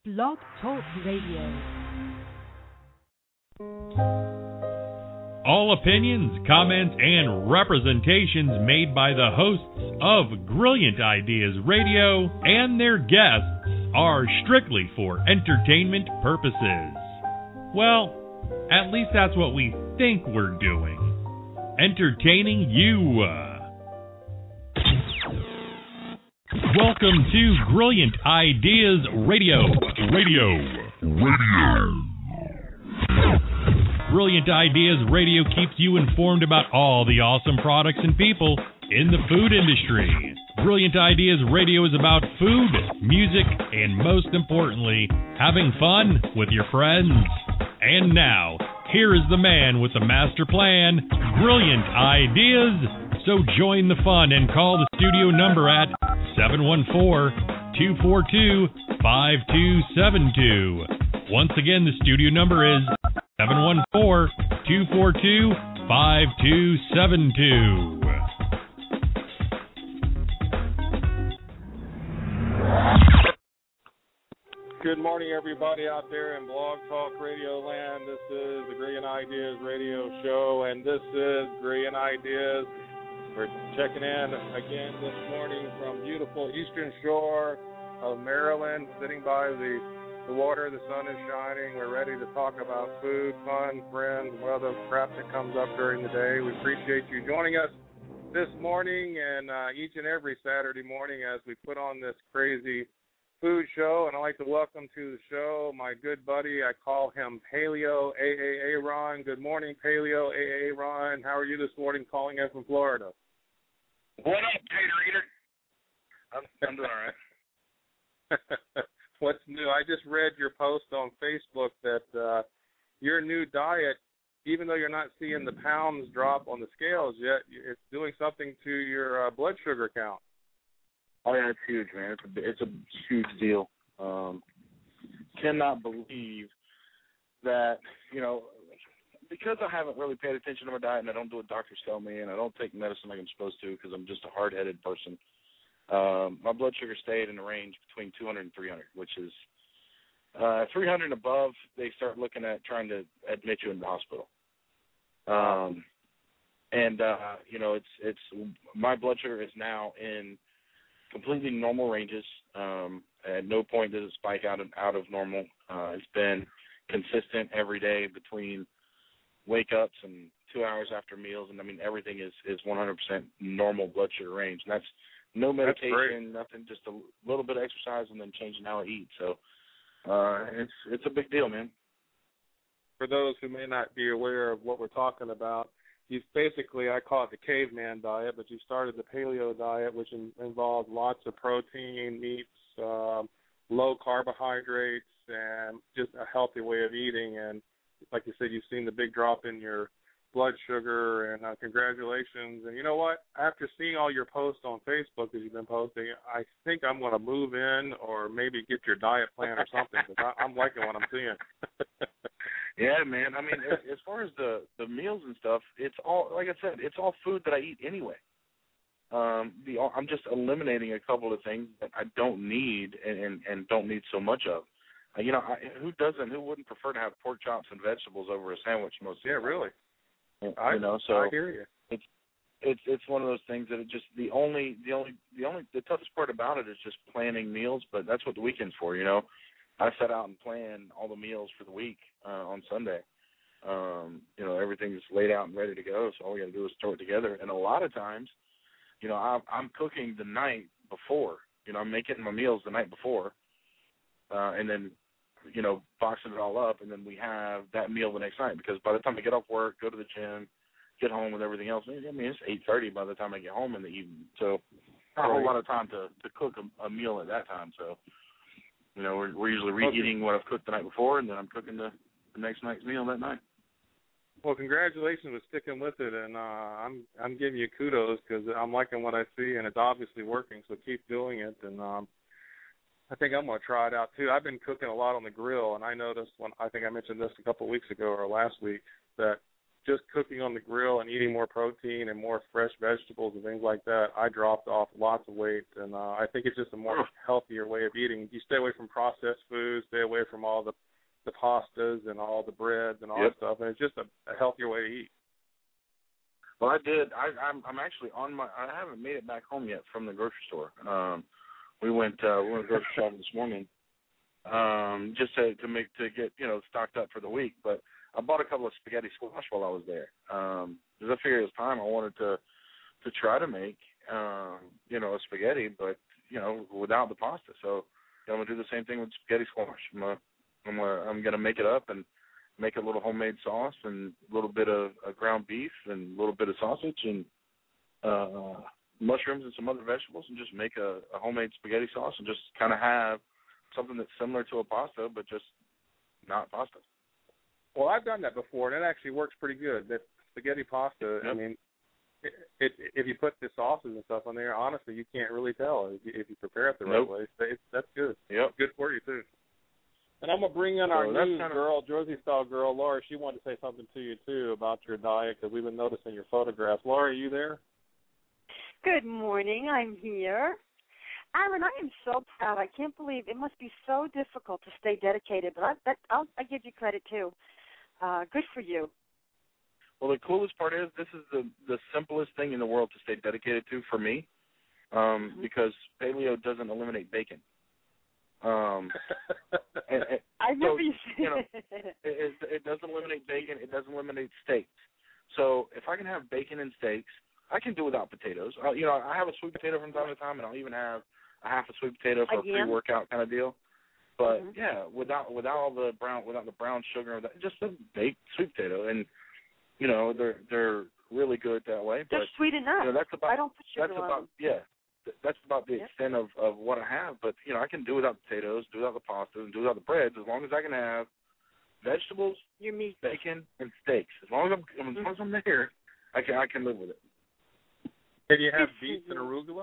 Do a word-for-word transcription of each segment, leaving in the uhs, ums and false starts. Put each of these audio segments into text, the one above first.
Blog Talk Radio. All opinions, comments, and representations made by the hosts of Brilliant Ideas Radio and their guests are strictly for entertainment purposes. Well, at least that's what we think we're doing. Entertaining you. Welcome to Brilliant Ideas Radio. Radio. Radio. Brilliant Ideas Radio keeps you informed about all the awesome products and people in the food industry. Brilliant Ideas Radio is about food, music, and most importantly, having fun with your friends. And now, here is the man with the master plan, Brilliant Ideas. So join the fun and call the studio number at seven one four, two four two, five two seven two. Once again, the studio number is seven one four, two four two, five two seven two. Good morning, everybody out there in Blog Talk Radio land. This is the Brilliant Ideas Radio Show, and this is Brilliant Ideas. We're checking in again this morning from beautiful Eastern Shore of Maryland, sitting by the, the water. The sun is shining. We're ready to talk about food, fun, friends, weather, crap that comes up during the day. We appreciate you joining us this morning and uh, each and every Saturday morning as we put on this crazy food show. And I'd like to welcome to the show my good buddy. I call him Paleo A A A Ron. Good morning, Paleo A A A Ron. How are you this morning, calling in from Florida? What up, Tater Eater? I'm, I'm doing all right. What's new? I just read your post on Facebook that uh, your new diet, even though you're not seeing the pounds drop on the scales yet, it's doing something to your uh, blood sugar count. Oh, yeah, it's huge, man. It's a, it's a huge deal. Um, cannot believe that, you know, because I haven't really paid attention to my diet and I don't do what doctors tell me and I don't take medicine like I'm supposed to because I'm just a hard-headed person, um, my blood sugar stayed in the range between two hundred and three hundred, which is uh, three hundred and above, they start looking at trying to admit you in the hospital. Um, and, uh, you know, it's it's my blood sugar is now in completely normal ranges. Um, at no point does it spike out of, out of normal. Uh, it's been consistent every day between wake-ups and two hours after meals, and, I mean, everything is, is one hundred percent normal blood sugar range. And that's no medication, that's nothing, just a little bit of exercise and then changing how I eat. So uh, it's it's a big deal, man. For those who may not be aware of what we're talking about, you've basically, I call it the caveman diet, but you started the paleo diet, which in, involves lots of protein, meats, um, low carbohydrates, and just a healthy way of eating. And like you said, you've seen the big drop in your blood sugar, and uh, congratulations. And you know what? After seeing all your posts on Facebook that you've been posting, I think I'm going to move in or maybe get your diet plan or something, because I'm liking what I'm seeing. Yeah, man. I mean, as, as far as the, the meals and stuff, it's all, like I said, it's all food that I eat anyway. Um, the I'm just eliminating a couple of things that I don't need and, and, and don't need so much of. Uh, you know, I, who doesn't, who wouldn't prefer to have pork chops and vegetables over a sandwich most of the Yeah, time? really. You I, know, so I hear you. It's it's it's one of those things that it just the only the only the only the toughest part about it is just planning meals, but that's what the weekend's for, you know. I set out and plan all the meals for the week uh, on Sunday. Um, you know, everything's laid out and ready to go, so all we got to do is throw it together. And a lot of times, you know, I'm, I'm cooking the night before. You know, I'm making my meals the night before, uh, and then, you know, boxing it all up, and then we have that meal the next night. Because by the time I get off work, go to the gym, get home with everything else, I mean, it's eight thirty by the time I get home in the evening. So not a whole lot of time to, to cook a, a meal at that time. So, you know, we're, we're usually reheating what I've cooked the night before, and then I'm cooking the, the next night's meal that night. Well, congratulations for sticking with it, and uh, I'm I'm giving you kudos because I'm liking what I see, and it's obviously working. So keep doing it, and um, I think I'm going to try it out too. I've been cooking a lot on the grill, and I noticed when I think I mentioned this a couple of weeks ago or last week that just cooking on the grill and eating more protein and more fresh vegetables and things like that, I dropped off lots of weight. And uh, I think it's just a more healthier way of eating. You stay away from processed foods, stay away from all the, the pastas and all the breads and all yep. that stuff, and it's just a, a healthier way to eat. Well, I did. I, I'm, I'm actually on my. I haven't made it back home yet from the grocery store. Um, we went. Uh, we went to the grocery shop this morning, um, just to, to make to get you know stocked up for the week. But I bought a couple of spaghetti squash while I was there. Um, because I figured it was time. I wanted to to try to make um, you know a spaghetti, but you know without the pasta. So you know, I'm gonna do the same thing with spaghetti squash. I'm gonna, I'm gonna, I'm gonna make it up and make a little homemade sauce and a little bit of uh, ground beef and a little bit of sausage and uh, mushrooms and some other vegetables and just make a, a homemade spaghetti sauce and just kind of have something that's similar to a pasta but just not pasta. Well, I've done that before, and it actually works pretty good. That spaghetti pasta, yep. I mean, it, it, if you put the sauces and stuff on there, honestly, you can't really tell if you, if you prepare it the nope. right way. It's, that's good. Yep. Good for you, too. And I'm going to bring in so our new kinda... girl, Jersey-style girl, Laura. She wanted to say something to you, too, about your diet, because we've been noticing your photographs. Laura, are you there? Good morning. I'm here. Alan, I am so proud. I can't believe it must be so difficult to stay dedicated, but I, that, I'll, I give you credit, too. Uh, good for you. Well, the coolest part is this is the, the simplest thing in the world to stay dedicated to for me um, mm-hmm. because paleo doesn't eliminate bacon. Um, and, and I remember so, you you know, it, it doesn't eliminate bacon. It doesn't eliminate steaks. So if I can have bacon and steaks, I can do without potatoes. Uh, you know, I have a sweet potato from time to time, and I'll even have a half a sweet potato for Again? a pre-workout kind of deal. But mm-hmm. yeah, without without all the brown without the brown sugar, just a baked sweet potato, and you know they're they're really good that way. They're but, sweet enough. You know, that's about I don't put sugar that's on about them. yeah. That's about the yep. extent of, of what I have. But, you know, I can do without potatoes, do without the pasta, and do without the breads as long as I can have vegetables, Your meat, bacon, and steaks. As long as I'm, mm-hmm. as long as I'm there, I can I can live with it. Can you have beef and arugula?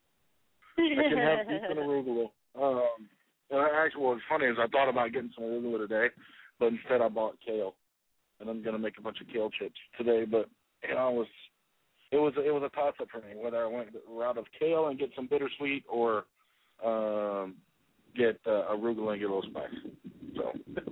I can have beef and arugula. Um, and I actually, what's funny is I thought about getting some arugula today, but instead I bought kale. And I'm going to make a bunch of kale chips today. But, you know, I was... It was it was a toss up for me whether I went the route of kale and get some bittersweet or um, get uh, arugula and get a little spice. So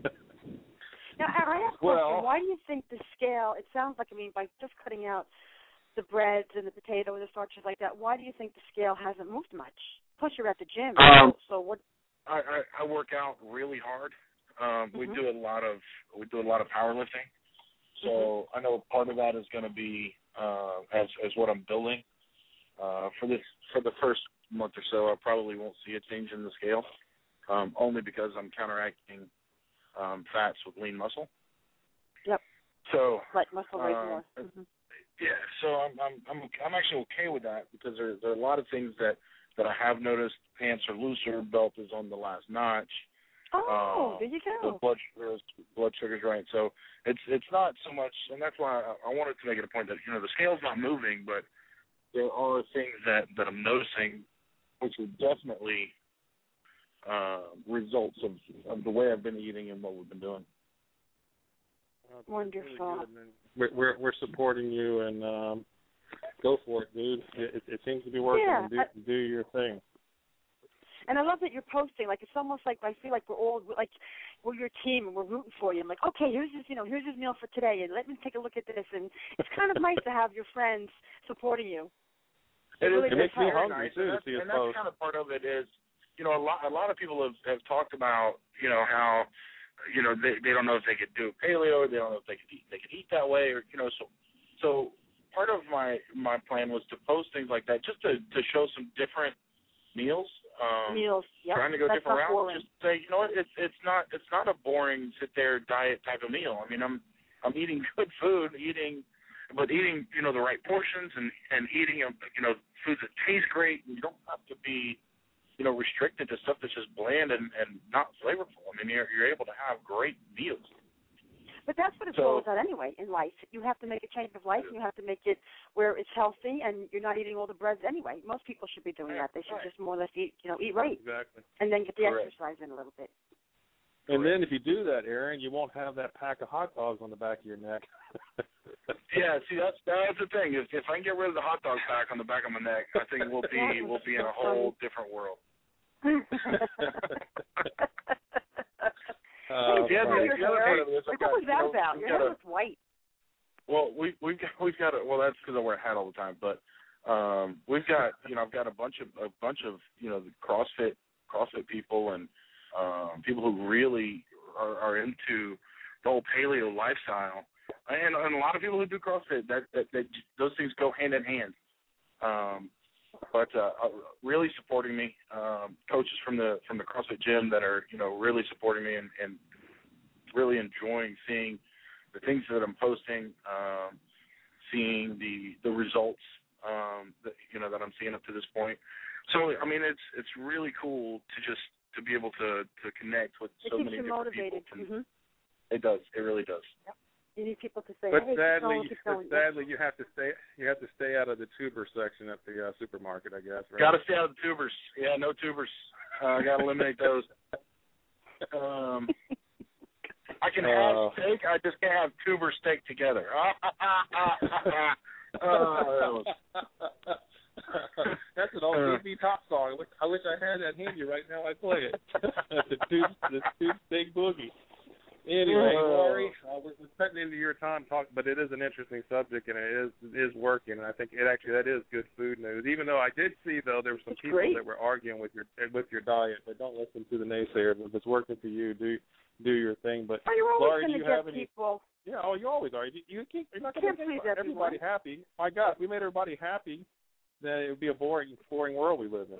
now I have a question. Well, why do you think the scale? It sounds like I mean by just cutting out the breads and the potato and the starches like that. Why do you think the scale hasn't moved much? Plus, you're at the gym. Um, so, so what? I, I, I work out really hard. Um, mm-hmm. We do a lot of we do a lot of powerlifting. So mm-hmm. I know part of that is going to be uh, as as what I'm building uh, for this for the first month or so. I probably won't see a change in the scale, um, only because I'm counteracting um, fats with lean muscle. Yep. So let muscle weight uh, more. Mm-hmm. Yeah. So I'm I'm I'm I'm actually okay with that because there there are a lot of things that, that I have noticed. Pants are looser, belt is on the last notch. Oh, uh, there you go. The blood sugar, blood sugar's right. So it's it's not so much, and that's why I, I wanted to make it a point that you know the scale's not moving, but there are things that, that I'm noticing, which are definitely uh, results of, of the way I've been eating and what we've been doing. Wonderful. Really we're, we're we're supporting you, and um, go for it, dude. It, it seems to be working. Yeah, and do, I, do your thing. And I love that you're posting. Like it's almost like I feel like we're all like we're your team and we're rooting for you. I'm like, okay, here's his, you know, here's his meal for today, and let me take a look at this. And it's kind of nice to have your friends supporting you. It, it, really it makes me hungry nice. too and to see and his that's post. kind of part of it is, you know, a lot a lot of people have, have talked about, you know, how, you know, they they don't know if they could do paleo, or they don't know if they could eat they could eat that way, or you know, so so part of my my plan was to post things like that just to to show some different meals. Um, meals, yep. Trying to go That's different routes. boring. Just say, you know what, it's it's not it's not a boring sit there diet type of meal. I mean, I'm I'm eating good food, eating, but eating you know the right portions and and eating you know foods that taste great. And you don't have to be you know restricted to stuff that's just bland and, and not flavorful. I mean, you're you're able to have great meals. But that's what it's so, all about anyway in life. You have to make a change of life, and you have to make it where it's healthy, and you're not eating all the breads anyway. Most people should be doing that. They should right. just more or less eat, you know, eat right, Exactly. and then get the Correct. exercise in a little bit. And then if you do that, Aaron, you won't have that pack of hot dogs on the back of your neck. Yeah, see, that's that's the thing. If if I can get rid of the hot dog pack on the back of my neck, I think we'll be we'll be in a whole different world. uh, yeah, your the other part of it is like, got, what was that you know, about? Your hair a, was white. Well, we we've got we've got a, well that's because I wear a hat all the time, but um, we've got you know I've got a bunch of a bunch of you know the CrossFit CrossFit people and um, people who really are, are into the whole paleo lifestyle, and, and a lot of people who do CrossFit. That, that that those things go hand in hand. Um, but uh, really supporting me, um, coaches from the from the CrossFit gym that are you know really supporting me and, and really enjoying seeing the things that I'm posting, um, seeing the the results um, that you know that I'm seeing up to this point. So I mean, it's it's really cool to just to be able to, to connect with it so keeps many you different motivated. people. Mm-hmm. It does. It really does. Yep. You need people to say, but hey, sadly, keep going, keep going. but sadly, you have to stay. You have to stay out of the tuber section at the uh, supermarket, I guess. Right? Got to stay out of the tubers. Yeah, no tubers. I uh, got to eliminate those. Um, I can have uh, steak. I just can't have tuber steak together. oh, That's an old T V top song. I wish, I wish I had that handy right now. I'd play it. the tube, the tube steak boogie. Anyway, Laurie, uh, we're, we're cutting into your time talk, but it is an interesting subject, and it is it is working. And I think it actually that is good food news. Even though I did see though there were some it's people great. that were arguing with your with your diet, but don't listen to the naysayers. If it's working for you, do do your thing. But oh, you're always Laurie, going do to you get have any? people. Yeah, oh, you always are. You, you keep you're not going Can't to please make everybody everyone. happy. My God, if we made everybody happy, then it would be a boring boring world we live in.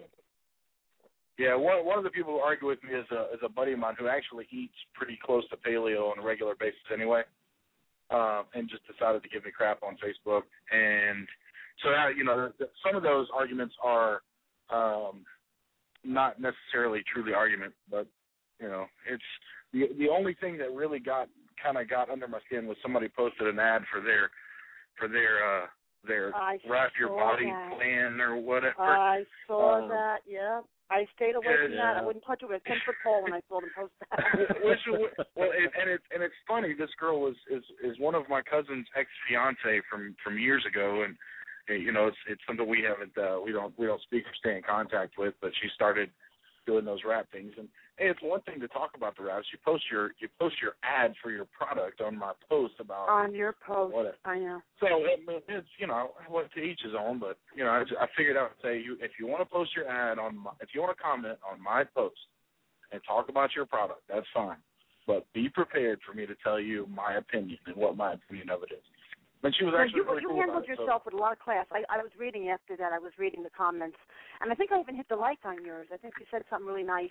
Yeah, one one of the people who argue with me is a is a buddy of mine who actually eats pretty close to paleo on a regular basis anyway, um, and just decided to give me crap on Facebook. And so, uh, you know, the, some of those arguments are um, not necessarily truly argument, but you know, it's the the only thing that really got kind of got under my skin was somebody posted an ad for their for their uh, their I wrap your body that. plan or whatever. I saw um, that. Yeah. I stayed away yeah, from that. yeah. I wouldn't touch it with a ten foot pole when I saw them post that. Which, well, and, and it's and it's funny. This girl was is is one of my cousin's ex fiance from from years ago, and you know it's it's something we haven't uh, we don't we don't speak or stay in contact with. But she started doing those rap things, and hey, it's one thing to talk about the raps. You post your you post your ad for your product on my post about on your post. Whatever. I know. So it, it's you know what to each his own, but you know I, just, I figured out say you if you want to post your ad on my, if you want to comment on my post and talk about your product, that's fine, but be prepared for me to tell you my opinion and what my opinion of it is. And she was So actually you, really you cool handled about it, yourself so. with a lot of class. I, I was reading after that. I was reading the comments, and I think I even hit the like on yours. I think you said something really nice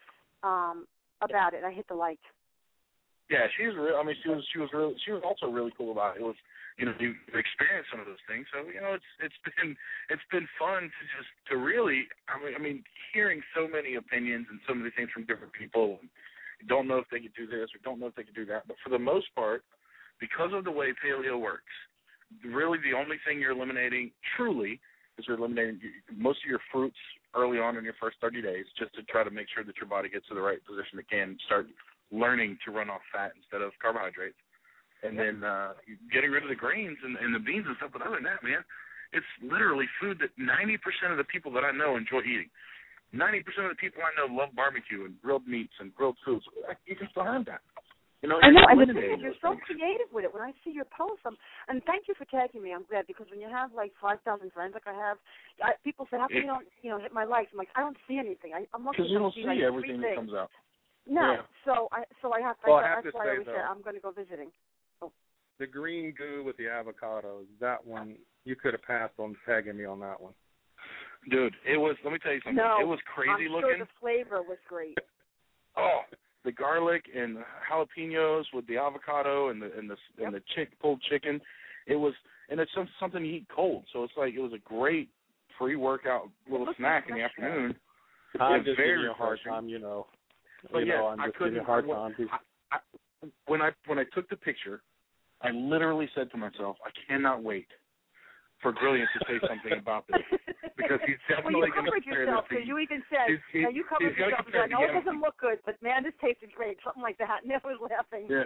um, about it. I hit the like. Yeah, she was real. I mean, she was she was really she was also really cool about it. It was you know you experience some of those things, so you know it's it's been it's been fun to just to really I mean I mean hearing so many opinions and so many things from different people. Don't know if they could do this or don't know if they could do that, but for the most part, because of the way paleo works, really the only thing you're eliminating truly is you're eliminating most of your fruits early on in your first thirty days, just to try to make sure that your body gets to the right position it can start learning to run off fat instead of carbohydrates. And then uh, getting rid of the grains and, and the beans and stuff. But other than that, man, it's literally food that ninety percent of the people that I know enjoy eating. ninety percent of the people I know love barbecue and grilled meats and grilled foods. You can still have that. You know, I know, and the thing is, eliminating you're those so things. creative with it. When I see your posts, I'm, and thank you for tagging me. I'm glad, because when you have like five thousand friends, like I have, I, people say, how come you don't, you know, hit my likes? I'm like, I don't see anything. I, I'm looking Because you don't see see like everything three that things. comes out. No, Yeah. so I, so I have. Well, I, I have that's to why say, I always say though, I'm going to go visiting. So. the green goo with the avocados, that one, you could have passed on tagging me on that one. Dude, it was, let me tell you something. No, it was crazy I'm looking. sure the flavor was great. Oh, the garlic and jalapenos with the avocado and the and the Yep. and the chick pulled chicken. It was, and it's some, something you eat cold. So it's like it was a great pre-workout little snack in the afternoon. I'm It's just very giving you a hard refreshing. time, you know. But you yeah, know, I'm I just giving you a couldn't. hard time. I, I, when I when I took the picture, I literally said to myself, I cannot wait for Brilliant to say something about this, because he's definitely well, you going to covered yourself because you even said he's, he's, no, you covered yourself. I know it doesn't look good, but man, this tasted great. Something like that. And I was laughing. Yeah.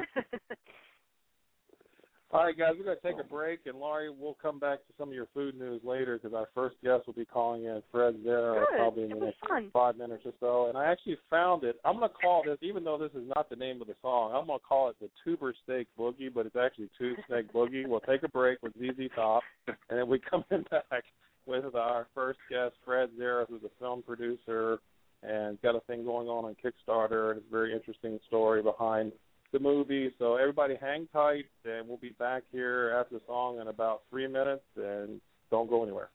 All right, guys, we're going to take a break, and Laurie, we'll come back to some of your food news later because our first guest will be calling in, Fred Zara, probably in the next fun. five minutes or so. And I actually found it. I'm going to call this, even though this is not the name of the song, I'm going to call it the Tuber Steak Boogie, but it's actually Tube Snake Boogie. We'll take a break with Z Z Top, and then we come in back with our first guest, Fred Zara, who's a film producer and got a thing going on on Kickstarter, and it's a very interesting story behind the movie. So everybody hang tight, and we'll be back here after the song in about three minutes, and don't go anywhere.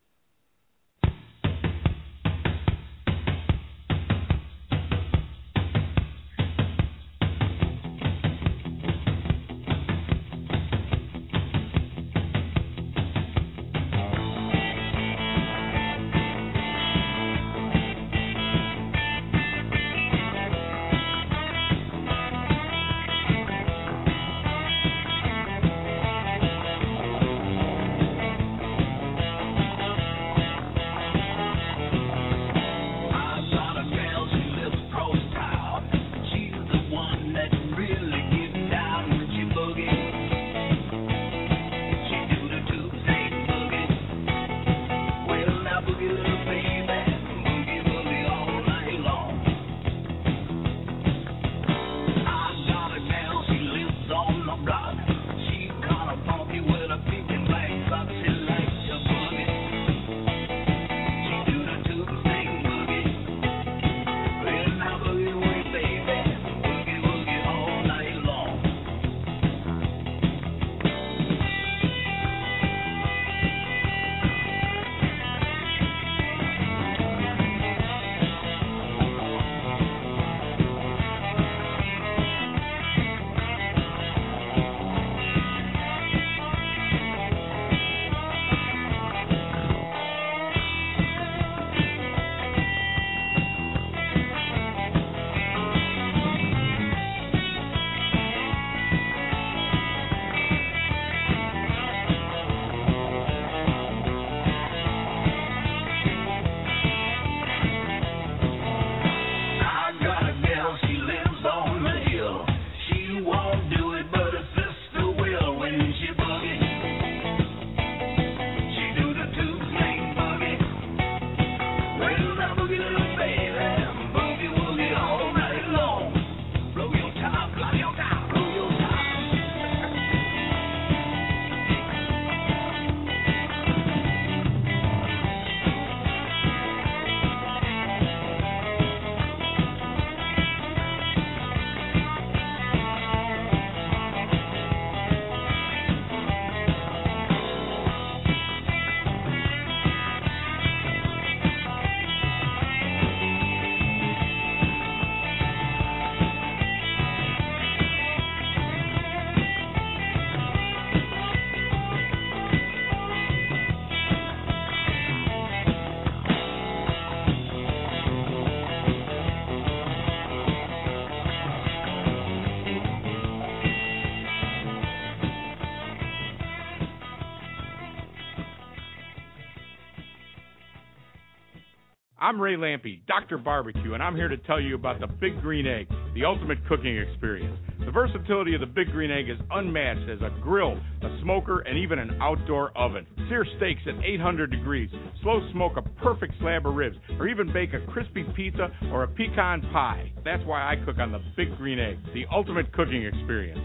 I'm Ray Lampe, Doctor Barbecue, and I'm here to tell you about the Big Green Egg, the ultimate cooking experience. The versatility of the Big Green Egg is unmatched as a grill, a smoker, and even an outdoor oven. Sear steaks at eight hundred degrees, slow smoke a perfect slab of ribs, or even bake a crispy pizza or a pecan pie. That's why I cook on the Big Green Egg, the ultimate cooking experience.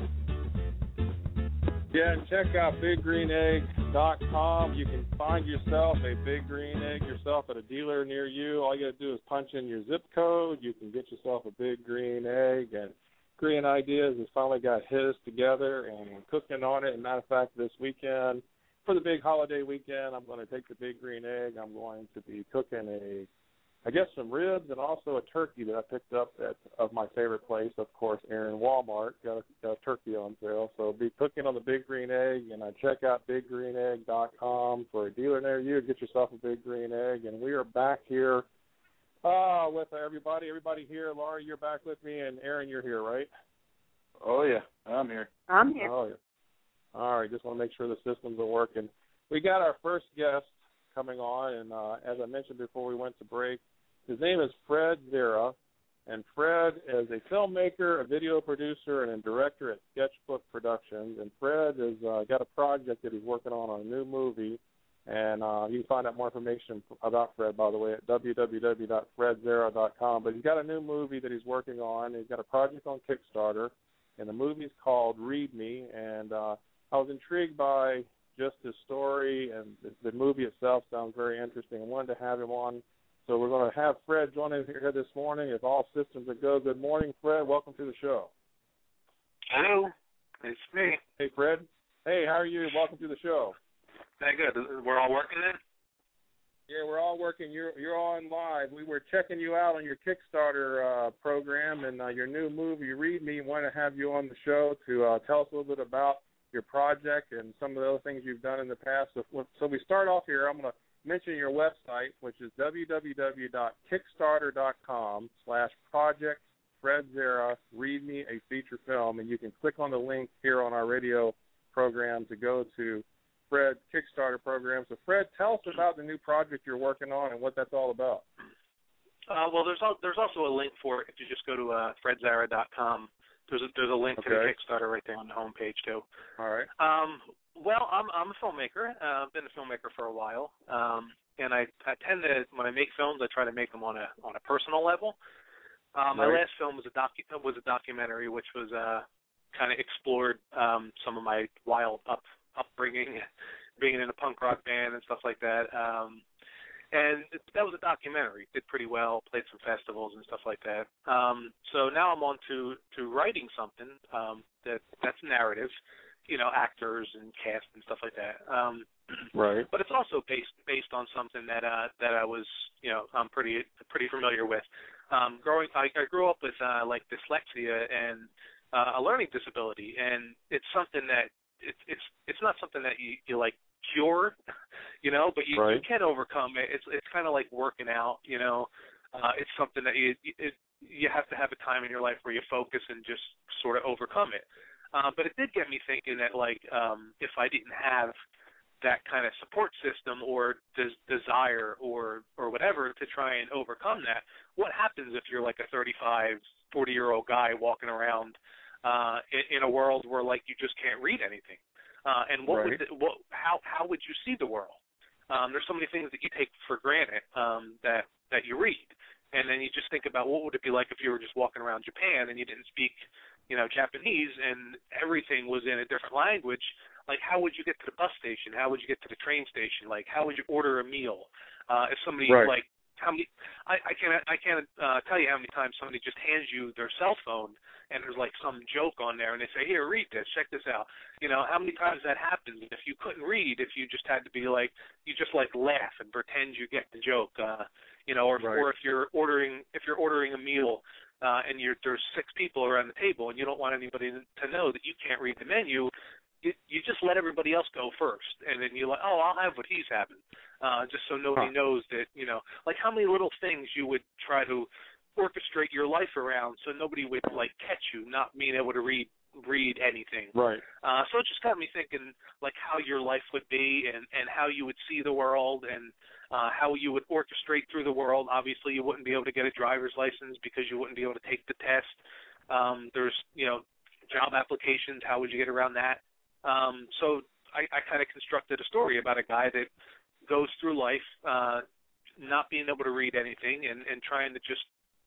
Yeah, and check out big green egg dot com. You can find yourself a Big Green Egg yourself at a dealer near you. All you got to do is punch in your zip code. You can get yourself a Big Green Egg. And Korean Ideas has finally got his together, and we're cooking on it. As a matter of fact, this weekend, for the big holiday weekend, I'm going to take the Big Green Egg. I'm going to be cooking a I guess some ribs and also a turkey that I picked up at of my favorite place, of course, Aaron Walmart. Got a, got a turkey on sale. So be cooking on the Big Green Egg, and I check out big green egg dot com for a dealer near you. Get yourself a Big Green Egg. And we are back here uh, with everybody. Everybody here. Laurie, you're back with me, and Aaron, you're here, right? Oh, yeah, I'm here. I'm here. Oh, yeah. All right, just want to make sure the systems are working. we got our first guest coming on, and uh, as I mentioned before we went to break, his name is Fred Zara, and Fred is a filmmaker, a video producer, and a director at Sketchbook Productions. And Fred has uh, got a project that he's working on, on a new movie, and uh, you can find out more information about Fred, by the way, at w w w dot fred zara dot com. But he's got a new movie that he's working on. He's got a project on Kickstarter, and the movie's called Read Me, and uh, I was intrigued by just his story, and the movie itself sounds very interesting. I wanted to have him on, so we're going to have Fred join us here this morning. If all systems are go, good morning, Fred. Welcome to the show. Hello, it's me. Hey, Fred. Hey, how are you? Welcome to the show. Very good. We're all working then? Yeah, we're all working. You're you're on live. We were checking you out on your Kickstarter uh, program and uh, your new movie, Read Me. Want to have you on the show to uh, tell us a little bit about your project and some of the other things you've done in the past. So, so we start off here. I'm going to mention your website, which is w w w dot kickstarter dot com slash project Fred Zara, Read Me, a feature film, and you can click on the link here on our radio program to go to Fred's Kickstarter program. So, Fred, tell us about the new project you're working on and what that's all about. Uh, well, there's al- there's also a link for it if you just go to uh, fred zara dot com. There's a, there's a link okay. to the Kickstarter right there on the homepage too. All right. Um, well, I'm I'm a filmmaker. Uh, I've been a filmmaker for a while, um, and I, I tend to, when I make films, I try to make them on a on a personal level. Um, my right. last film was a docu- was a documentary, which was uh, kind of explored um, some of my wild up upbringing, being in a punk rock band and stuff like that. Um, And it, that was a documentary. Did pretty well, played some festivals and stuff like that. Um, so now I'm on to, to writing something um, that that's narrative, you know, actors and cast and stuff like that. Um, right. But it's also based based on something that uh, that I was, you know, I'm pretty pretty familiar with. Um, growing, I, I grew up with uh, like dyslexia and uh, a learning disability, and it's something that it's it's it's not something that you, you like. cure, you know, but you, right. you can overcome it. It's it's kind of like working out, you know. Uh, it's something that you it, you have to have a time in your life where you focus and just sort of overcome it. Uh, but it did get me thinking that, like, um, if I didn't have that kind of support system or des- desire or or whatever to try and overcome that, what happens if you're like a thirty-five, forty-year-old guy walking around uh, in, in a world where, like, you just can't read anything? Uh, and what right. would the, what how how would you see the world? Um, there's so many things that you take for granted um, that that you read, and then you just think about what would it be like if you were just walking around Japan and you didn't speak, you know, Japanese, and everything was in a different language. Like, how would you get to the bus station? How would you get to the train station? Like, how would you order a meal? Uh, if somebody right. like how many I, I can't I can't uh, tell you how many times somebody just hands you their cell phone and there's like some joke on there and they say, here, read this, check this out. You know, how many times that happens? If you couldn't read, if you just had to be like, you just like laugh and pretend you get the joke, uh, you know, or right. or if you're ordering if you're ordering a meal uh, and you're there's six people around the table and you don't want anybody to know that you can't read the menu. You, you just let everybody else go first, and then you're like, oh, I'll have what he's having, uh, just so nobody huh. knows that, you know, like how many little things you would try to orchestrate your life around so nobody would, like, catch you not being able to read read anything. Right. Uh, so it just got me thinking, like, how your life would be and, and how you would see the world and uh, how you would orchestrate through the world. Obviously, you wouldn't be able to get a driver's license because you wouldn't be able to take the test. Um, there's, you know, job applications. How would you get around that? Um, so I, I kind of constructed a story about a guy that goes through life uh, not being able to read anything and, and trying to just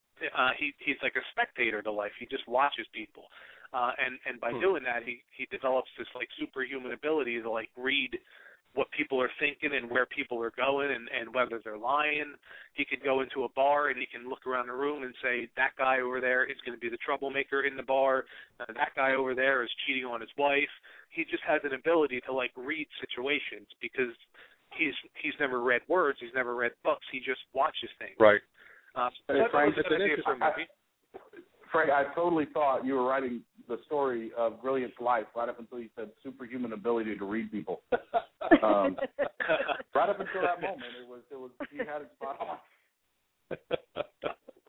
uh, he he's like a spectator to life. He just watches people, uh, and and by hmm. doing that, he he develops this like superhuman ability to like read what people are thinking and where people are going and, and whether they're lying. He could go into a bar and he can look around the room and say, that guy over there is going to be the troublemaker in the bar. Uh, that guy over there is cheating on his wife. He just has an ability to, like, read situations because he's he's never read words. He's never read books. He just watches things. Right. Uh, so hey, that Frank, was a good idea for a movie. I, Frank, I totally thought you were writing the story of Brilliant's life right up until you said superhuman ability to read people. um, right up until that moment, it was it was he had it spot on.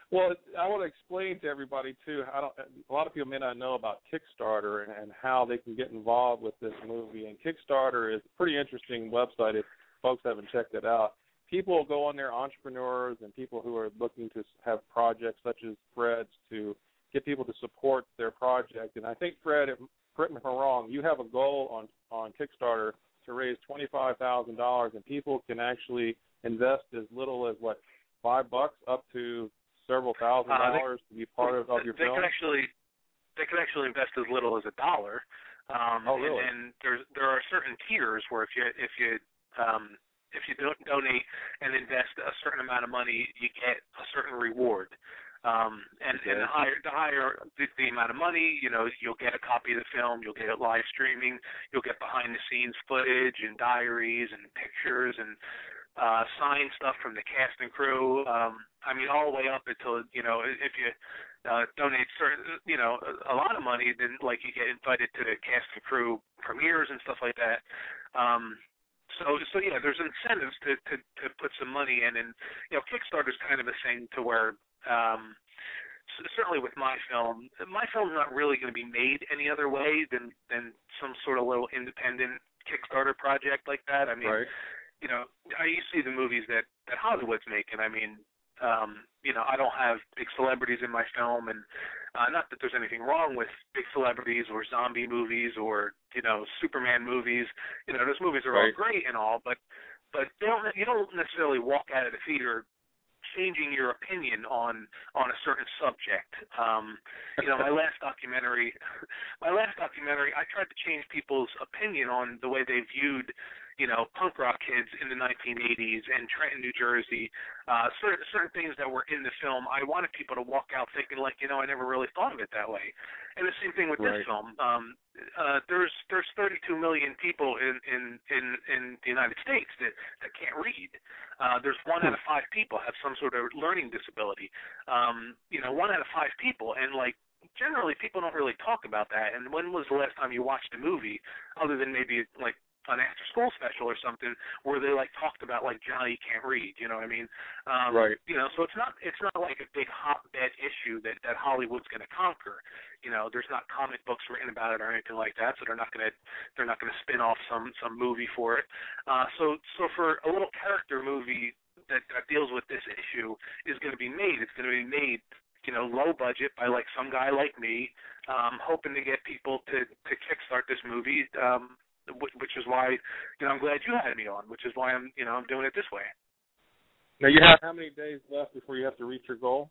Well, I want to explain to everybody too. I don't. A lot of people may not know about Kickstarter and, and how they can get involved with this movie. And Kickstarter is a pretty interesting website if folks haven't checked it out. People go on there, entrepreneurs and people who are looking to have projects such as Fred's to get people to support their project. And I think, Fred, if, correct me if I'm wrong, you have a goal on, on Kickstarter to raise twenty-five thousand dollars, and people can actually invest as little as, what, five bucks up to several thousand dollars uh, to be part of, of your they film? Can actually, they can actually invest as little as a dollar. Um, oh, really? And, and there's, there are certain tiers where if you, if you, um, if you don't donate and invest a certain amount of money, you get a certain reward. Um, and, okay. and the higher, the higher the, the amount of money, you know, you'll get a copy of the film, you'll get it live streaming, you'll get behind the scenes footage and diaries and pictures and uh, signed stuff from the cast and crew. Um, I mean, all the way up until, you know, if you uh, donate certain, you know, a, a lot of money, then like you get invited to the cast and crew premieres and stuff like that. Um, So, so yeah, there's incentives to, to, to put some money in, and you know, Kickstarter's kind of a thing to where, um, certainly with my film, my film's not really going to be made any other way than than some sort of little independent Kickstarter project like that. I mean, right. you know, I you see the movies that that Hollywood's making. I mean, um, you know, I don't have big celebrities in my film, and uh, not that there's anything wrong with big celebrities or zombie movies or, you know, Superman movies. You know, those movies are right. all great and all, but but they don't, you don't necessarily walk out of the theater changing your opinion on on a certain subject. Um, you know, my last documentary, my last documentary, I tried to change people's opinion on the way they viewed, you know, punk rock kids in the nineteen eighties and Trenton, New Jersey, uh, certain, certain things that were in the film. I wanted people to walk out thinking like, you know, I never really thought of it that way. And the same thing with right. this film. Um, uh, there's there's thirty-two million people in, in, in, in the United States that, that can't read. Uh, there's one out of five people have some sort of learning disability. Um, you know, one out of five people, and like generally people don't really talk about that. And when was the last time you watched a movie, other than maybe like an after-school special or something, where they like talked about like Johnny can't read? You know what I mean? Um, right. You know, so it's not it's not like a big hotbed issue that that Hollywood's going to conquer. You know, there's not comic books written about it or anything like that, so they're not going to they're not going to spin off some some movie for it. Uh, so so for a little character movie that, that deals with this issue is going to be made. It's going to be made, you know, low budget by like some guy like me, um, hoping to get people to to kickstart this movie. Um, which is why, you know, I'm glad you had me on, which is why I'm, you know, I'm doing it this way. Now, you have how many days left before you have to reach your goal?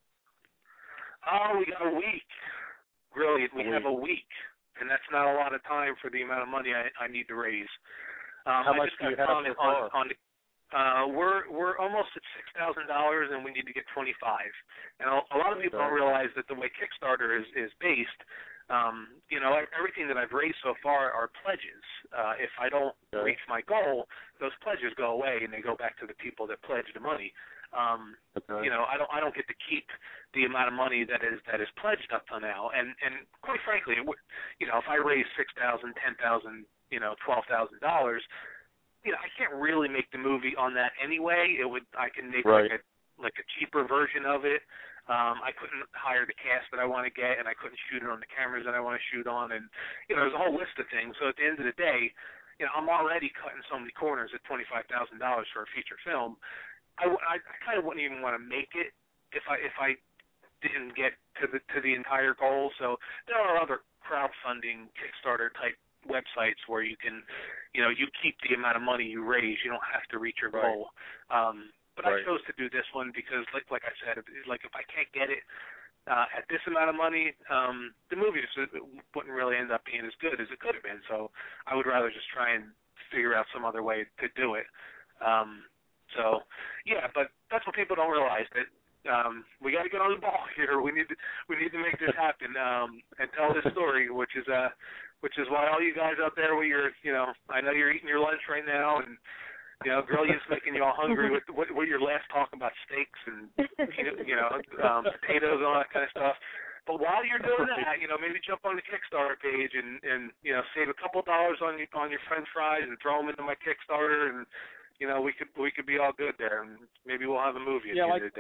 Oh, we got a week. Really, we a have week. a week, and that's not a lot of time for the amount of money I, I need to raise. Um, how I much just do you got have so on, far? on the, uh, we're we're almost at six thousand dollars, and we need to get twenty-five. And a, a lot of people okay. don't realize that the way Kickstarter is is based. Um, you know, everything that I've raised so far are pledges. Uh, if I don't okay. reach my goal, those pledges go away and they go back to the people that pledged the money. Um, okay. You know, I don't I don't get to keep the amount of money that is that is pledged up till now. And and quite frankly, you know, if I raise six thousand, ten thousand, you know, twelve thousand dollars, you know, I can't really make the movie on that anyway. It would I can make right. like a like a cheaper version of it. Um, I couldn't hire the cast that I want to get, and I couldn't shoot it on the cameras that I want to shoot on, and you know, there's a whole list of things. So at the end of the day, you know, I'm already cutting so many corners at twenty-five thousand dollars for a feature film. I, I, I kind of wouldn't even want to make it if I if I didn't get to the to the entire goal. So there are other crowdfunding Kickstarter type websites where you can, you know, you keep the amount of money you raise. You don't have to reach your right. goal. Um, But right. I chose to do this one because, like like I said, if, like if I can't get it uh, at this amount of money, um, the movie just wouldn't really end up being as good as it could have been. So I would rather just try and figure out some other way to do it. Um, so yeah, but that's what people don't realize, that um, we got to get on the ball here. We need to we need to make this happen um, and tell this story, which is uh, which is why all you guys out there, with your, you know, I know you're eating your lunch right now and. You know, Grillian's making you all hungry with what, what your last talk about steaks and, you know, um, potatoes and all that kind of stuff. But while you're doing that, you know, maybe jump on the Kickstarter page and, and you know, save a couple dollars on your, on your French fries and throw them into my Kickstarter, and, you know, we could we could be all good there, and maybe we'll have a movie at yeah, the like, end of the day.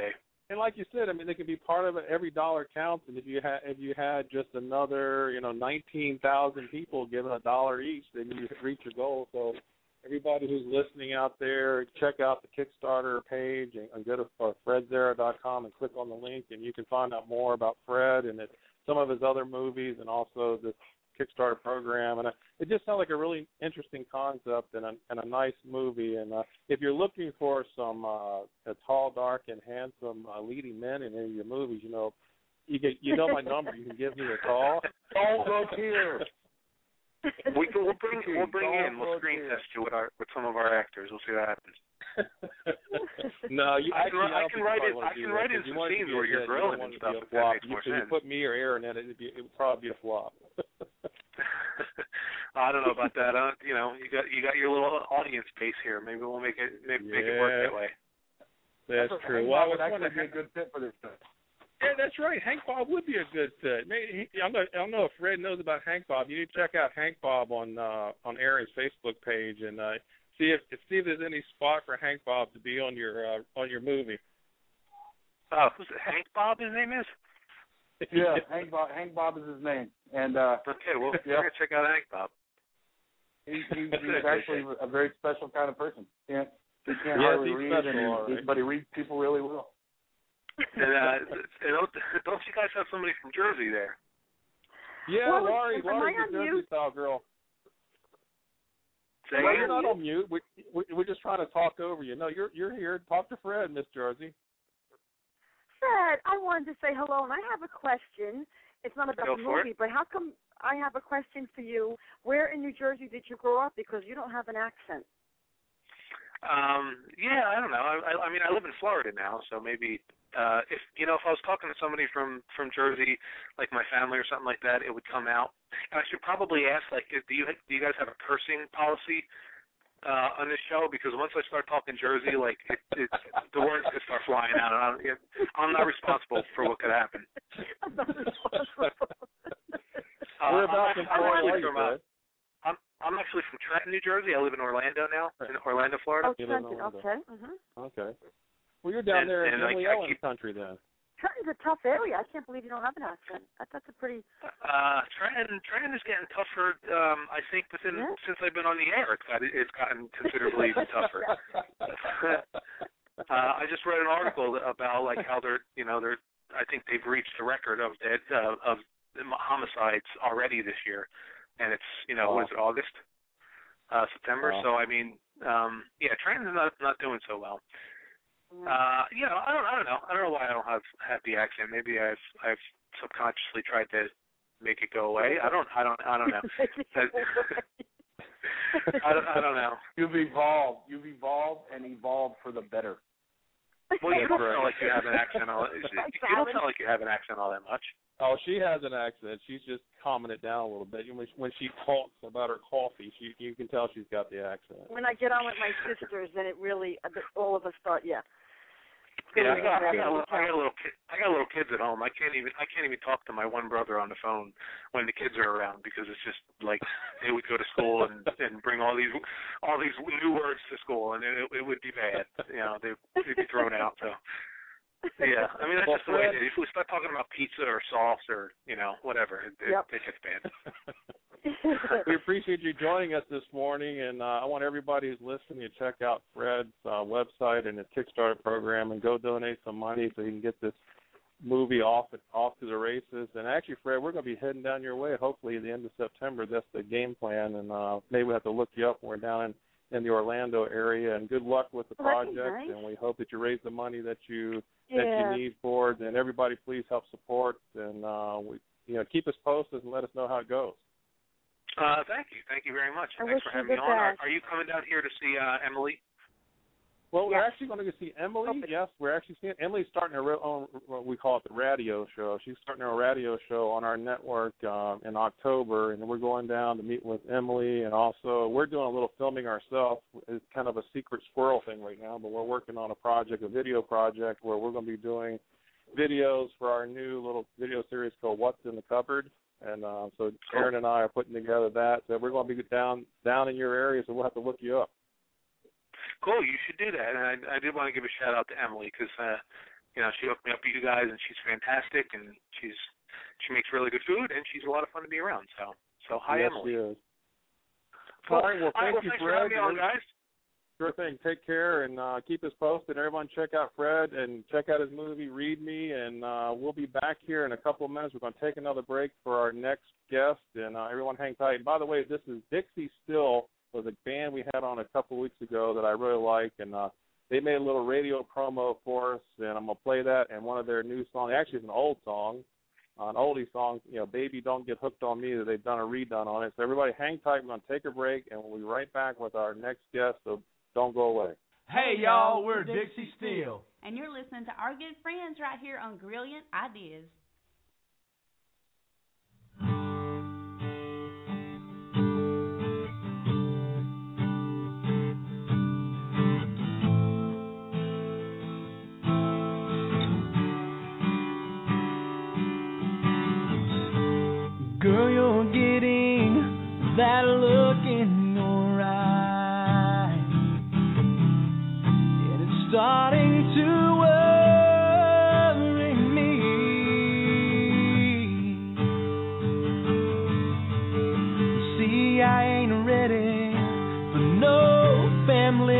and like you said, I mean, they can be part of it. Every dollar counts, and if you had if you had just another, you know, nineteen thousand people giving a dollar each, then you reach your goal. So everybody who's listening out there, check out the Kickstarter page and, and go to uh, fred zara dot com and click on the link, and you can find out more about Fred and it, some of his other movies, and also this Kickstarter program. And uh, it just sounds like a really interesting concept and a, and a nice movie. And uh, if you're looking for some uh, a tall, dark, and handsome uh, leading men in any of your movies, you know, you get you know my number. You can give me a call. Don't look here. We can, we'll bring we'll bring in we'll screen test you with our with some of our actors. We'll see what happens. No, you I can, actually, I can write it. I can write in some scenes where you're grilling and stuff. If that makes more sense. If you put me or Aaron in it, it'd be, it would probably be a flop. I don't know about that. Uh, you know, you got you got your little audience base here. Maybe we'll make it make, yeah. make it work that way. That's, that's true. Well, I would actually be a good fit for this stuff. Yeah, that's right. Hank Bob would be a good fit. Maybe he, I, don't know, I don't know if Fred knows about Hank Bob. You need to check out Hank Bob on uh, on Aaron's Facebook page and uh, see if see if there's any spot for Hank Bob to be on your uh, on your movie. Oh, who's it? Hank Bob? His name is. Yeah, Hank Bob. Hank Bob is his name. And uh, okay, well, yeah. we're gonna check out Hank Bob. He, he, he's actually a very special kind of person. Can't he can't yes, hardly read, special, and right. he, but he reads people really well. And uh, don't, don't you guys have somebody from Jersey there? Yeah, well, Laurie, am Laurie's I a Jersey mute? style girl. Say well, again? you're not on mute. We, we, we're just trying to talk over you. No, you're you're here. Talk to Fred, Miss Jersey. Fred, I wanted to say hello, and I have a question. It's not about Go the for movie, it. but how come I have a question for you? Where in New Jersey did you grow up? Because you don't have an accent. Um, yeah, I don't know. I, I, I mean, I live in Florida now, so maybe uh, if you know, if I was talking to somebody from from Jersey, like my family or something like that, it would come out. And I should probably ask, like, do you do you guys have a cursing policy uh, on this show? Because once I start talking Jersey, like, it, it, the words could start flying out, and I'm, it, I'm not responsible for what could happen. I'm not responsible. uh, We're about I'm, to I'm actually you, from uh, I'm I'm actually from Trenton, New Jersey. I live in Orlando now, in Orlando, Florida. Oh, Trenton. Okay. Mm-hmm. Okay. Well, you're down And- there in and I- Emily I Ellen keep- country then. Trenton's a tough area. I can't believe you don't have an accent. That, that's a pretty. Uh, Trenton, Trenton is getting tougher. Um, I think within Yeah. since I've been on the air, it's got it's gotten considerably tougher. uh, I just read an article about like how they're you know they're I think they've reached a record of dead uh, of homicides already this year, and it's you know Oh. what is it August, uh, September. Oh. So I mean, um, yeah, Trenton's not not doing so well. Uh, you know, I don't, I don't know. I don't know why I don't have have the accent. Maybe I've, I've subconsciously tried to make it go away. I don't, I don't, I don't know. That, I don't, I don't know. You've evolved. You've evolved and evolved for the better. Well, you don't Right. sound like you have an accent. All, you don't sound like you have an accent all that much. Oh, she has an accent. She's just calming it down a little bit. When she, when she talks about her coffee, she you can tell she's got the accent. When I get on with my sisters, then it really all of us start. Yeah. Yeah, I got, I got, I got a little, kid, I got little kids at home. I can't even, I can't even talk to my one brother on the phone when the kids are around because it's just like they would go to school and and bring all these, all these new words to school, and it, it would be bad. You know, they, they'd be thrown out. So. Yeah, I mean that's Well, just the way Fred, it is. If we start talking about pizza or sauce or you know whatever, it, Yep. it gets bad. We appreciate you joining us this morning, and uh, I want everybody who's listening to check out Fred's uh, website and his Kickstarter program and go donate some money so he can get this movie off off to the races. And actually, Fred, we're going to be heading down your way hopefully at the end of September. That's the game plan, and uh, maybe we have to look you up when we're down in, in the Orlando area. And good luck with the Well, that'd be project, nice. and we hope that you raise the money that you yeah. that you need for it. And everybody, please help support, and uh, we you know keep us posted and let us know how it goes. Uh, thank you, thank you very much. I Thanks wish for you having me the on. Are, best. are you coming down here to see uh, Emily? Well, we're Yes. actually going to go see Emily. Okay. Yes, we're actually seeing Emily's starting her own, what we call it the radio show. She's starting her radio show on our network um, in October, and we're going down to meet with Emily. And also, we're doing a little filming ourselves. It's kind of a secret squirrel thing right now, but we're working on a project, a video project, where we're going to be doing videos for our new little video series called What's in the Cupboard. And uh, so Aaron and I are putting together that. So we're going to be down down in your area, so we'll have to look you up. Cool, you should do that. And I, I did want to give a shout out to Emily because, uh, you know, she hooked me up with you guys, and she's fantastic, and she's she makes really good food, and she's a lot of fun to be around. So, so hi, yes, Emily. She is. Cool. All right, well, thank All right, well, you, thanks Fred. for having me on, guys. Sure thing. Take care and uh, keep us posted. Everyone check out Fred and check out his movie, Read Me, and uh, we'll be back here in a couple of minutes. We're going to take another break for our next guest, and uh, everyone hang tight. And by the way, this is Dixie Still, was a band we had on a couple of weeks ago that I really like, and uh, they made a little radio promo for us, and I'm going to play that, and one of their new songs, actually it's an old song, uh, an oldie song, you know, Baby Don't Get Hooked on Me, that they've done a redone on it. So everybody hang tight. We're going to take a break, and we'll be right back with our next guest, so don't go away. Hey, y'all, we're Dixie Still. And you're listening to our good friends right here on Brilliant Ideas. Girl, you're getting that look in your eye, and it's starting to worry me. See, I ain't ready for no family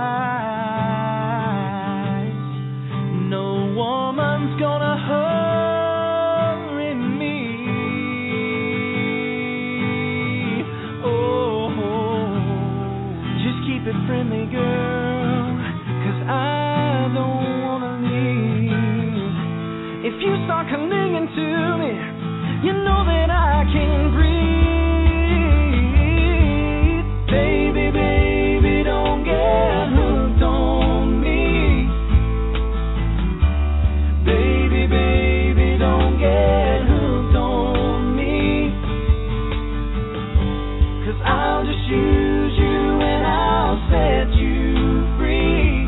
ties. No woman's gonna hurry me. Keep it friendly, girl, 'cause I don't wanna leave. If you start clinging to me, you know that I can breathe. Baby, baby, don't get hooked on me. Baby, baby, don't get hooked on me. 'Cause I'll just use you and I'll set you free.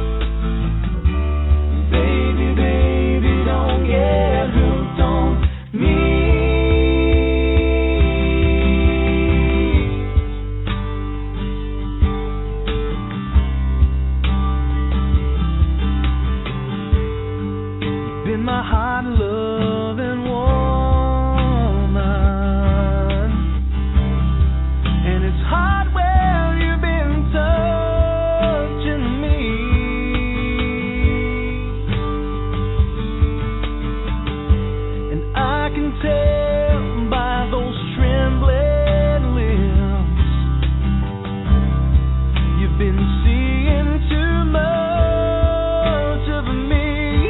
Baby, baby, don't get hooked on me. You've been my heart loving woman, and it's hard where you've been touching me. And I can tell by those trembling lips you've been seeing too much of me.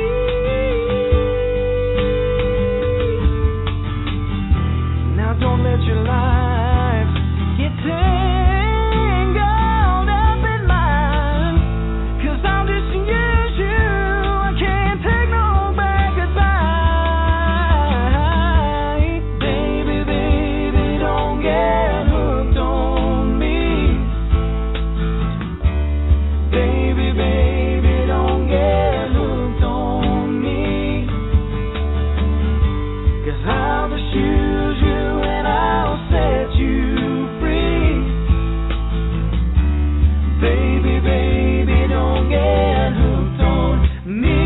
Now don't let your life get tangled up in mine, 'cause I'll just use you. I can't take no back goodbye. Baby, baby, don't get hooked on me. Baby, baby, don't get hooked on me. 'Cause I'll just use you and I'll set you free. Baby, baby, don't get hooked on me.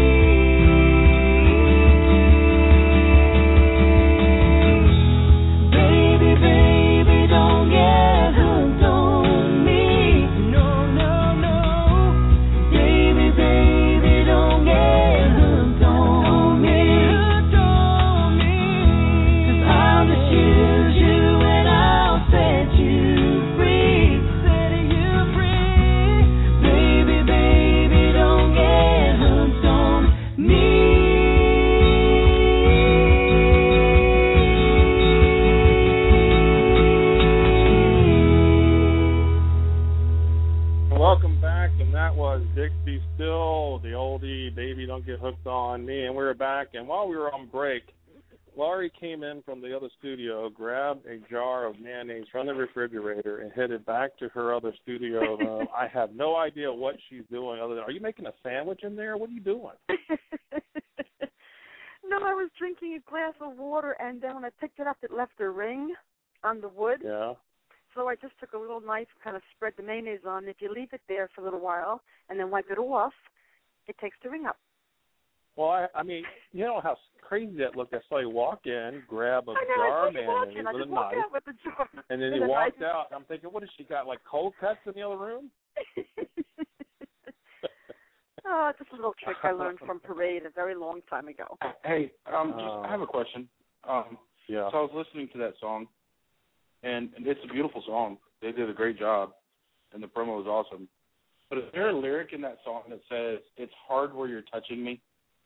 Baby, baby, don't get hooked on me. No, no, no. Baby, baby, don't get hooked on me. Hooked on me. 'Cause I'll just use you and I'll set you free. Setting you free. Baby, baby, don't get hooked on me. Welcome back, and that was Dixie Still, the oldie, Baby Don't Get Hooked on Me, and we're back. And while we were on break, Laurie came in from the other studio, grabbed a jar of mayonnaise from the refrigerator, and headed back to her other studio room. I have no idea what she's doing other than, are you making a sandwich in there? What are you doing? No, I was drinking a glass of water, and then when I picked it up, it left a ring on the wood. Yeah. So I just took a little knife, kind of spread the mayonnaise on. If you leave it there for a little while and then wipe it off, it takes the ring up. Well, I, I mean, you know how crazy that looked. I saw you walk in, grab a I know, jar I of saw you walk mayonnaise in. I with a just walked knife, out with the jar. and then with you a walked knife. out. I'm thinking, what has she got, like cold cuts in the other room? Oh, just a little trick I learned from Parade a very long time ago. Hey, um, just, Oh. I have a question. Um, Yeah. So I was listening to that song, and, and it's a beautiful song. They did a great job, and the promo was awesome. But is there a lyric in that song that says, "It's hard where you're touching me"?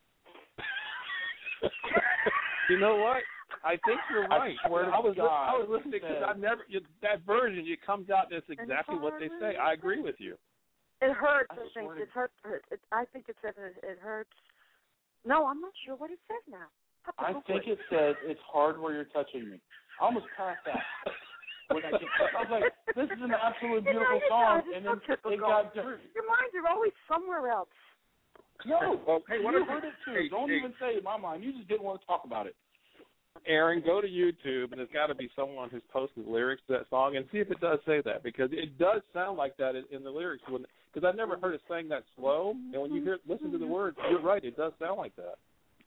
You know what? I think you're I right. swear to I was God, I was listening because said- I've never you, that version. It comes out. That's exactly what they say. I agree with you. It hurts. I I think swear to- it hurts. It, it, I think it says it, it hurts. No, I'm not sure what it says now. Have to I Google think it. it says, "It's hard where you're touching me." I almost passed out. When I, get, I was like, this is an absolutely You know, beautiful you song, guys are and so then typical. it got dirty. Your minds are always somewhere else. No, Hey, you what if- heard it too. hey, Don't hey. even say it in my mind. You just didn't want to talk about it. Aaron, go to YouTube, and there's got to be someone who's posted lyrics to that song, and see if it does say that, because it does sound like that in, in the lyrics. Because I've never heard it sang that slow, and when you hear listen to the words, you're right, it does sound like that.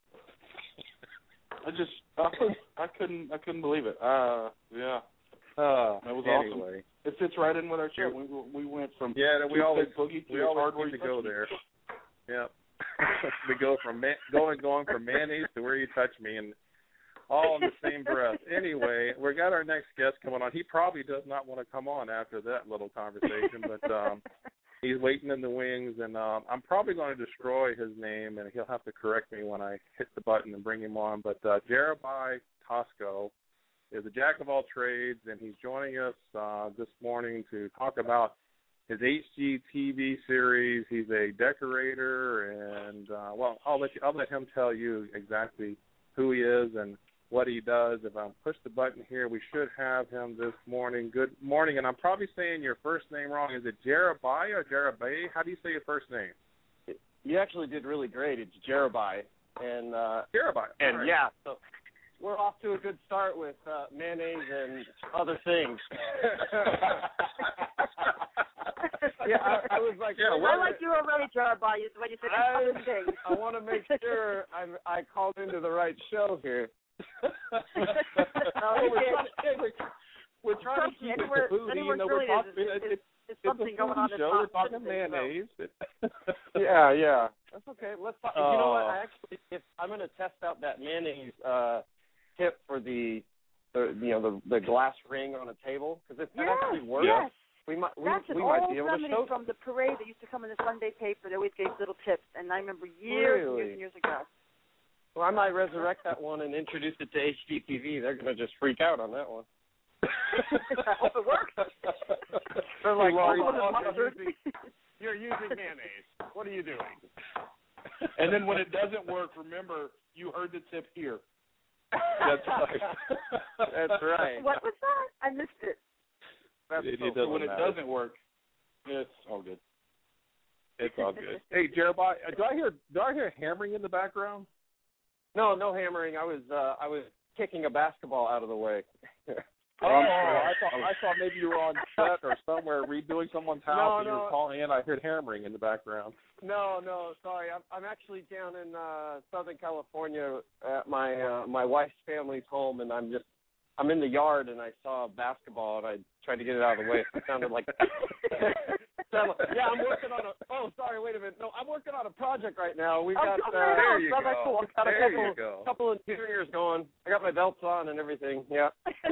I just, I, was, I couldn't, I couldn't believe it. Uh, yeah, Uh, that was anyway. awesome. It fits right in with our show. We we went from Yeah, we Toothpick always boogie to we It's always hard where need to you go touch me. there. Yeah, we go from ma- going going from mayonnaise to where you touch me, and all in the same breath. Anyway, we got our next guest coming on. He probably does not want to come on after that little conversation, but um, he's waiting in the wings, and um, I'm probably going to destroy his name, and he'll have to correct me when I hit the button and bring him on. But uh, Jarabai Tosco is a jack of all trades, and he's joining us uh, this morning to talk about his H G T V series. He's a decorator, and uh, well, I'll let you, I'll let him tell you exactly who he is and what he does. If I push the button here, we should have him this morning. Good morning, and I'm probably saying your first name wrong. Is it Jarabai or Jarabai? How do you say your first name? You actually did really great. It's Jarabai, and uh, Jarabai. and All right. yeah, so we're off to a good start with uh, mayonnaise and other things. yeah, I, I was like, Yeah, wait a I what- like minute. you already, Jarabai, when you said I, other things. I want to make sure I'm, I called into the right show here. No, Hey, you we're, did. trying, hey, we're, we're trying Trust to me, keep anywhere, it foodie, anywhere you know, really we're talking, is, it's, it's, it's, it's it's a something going foodie on that's show. not We're talking fitting things, mayonnaise. Yeah, yeah. That's okay. Let's talk. You know what? Oh. I actually, if I'm going to test out that mayonnaise uh, tip for the, the, you know, the the glass ring on a table, because if that Yes, actually works, yes. we might we, That's we an might old be able to remedy show. from the parade that used to come in the Sunday paper. They always gave little tips, and I remember years and Really? years and years ago. Well, I might resurrect that one and introduce it to H G T V. They're going to just freak out on that one. I hope it works. They're like, Oh, oh, the oh, mustard. you're, using, you're using mayonnaise. What are you doing? And then when it doesn't work, remember, you heard the tip here. That's right. That's right. What was that? I missed it. That's It- so it So doesn't when it matter. doesn't work, it's all good. It's all good. Hey, Jarabai, uh, do I hear do I hear hammering in the background? No, no hammering. I was uh, I was kicking a basketball out of the way. Oh, I thought I thought maybe you were on set or somewhere redoing someone's house No, and you no. were calling in. I heard hammering in the background. No, no, sorry. I'm I'm actually down in uh Southern California at my uh my wife's family's home, and I'm just I'm in the yard and I saw a basketball and I tried to get it out of the way. It sounded like sounded like- yeah, I'm working on a oh sorry, wait a minute. No, I'm working on a project right now. We've Oh, got come uh, on. There you Brother, go. cool. got a There couple you go. couple interiors going. I got my belts on and everything. Yeah.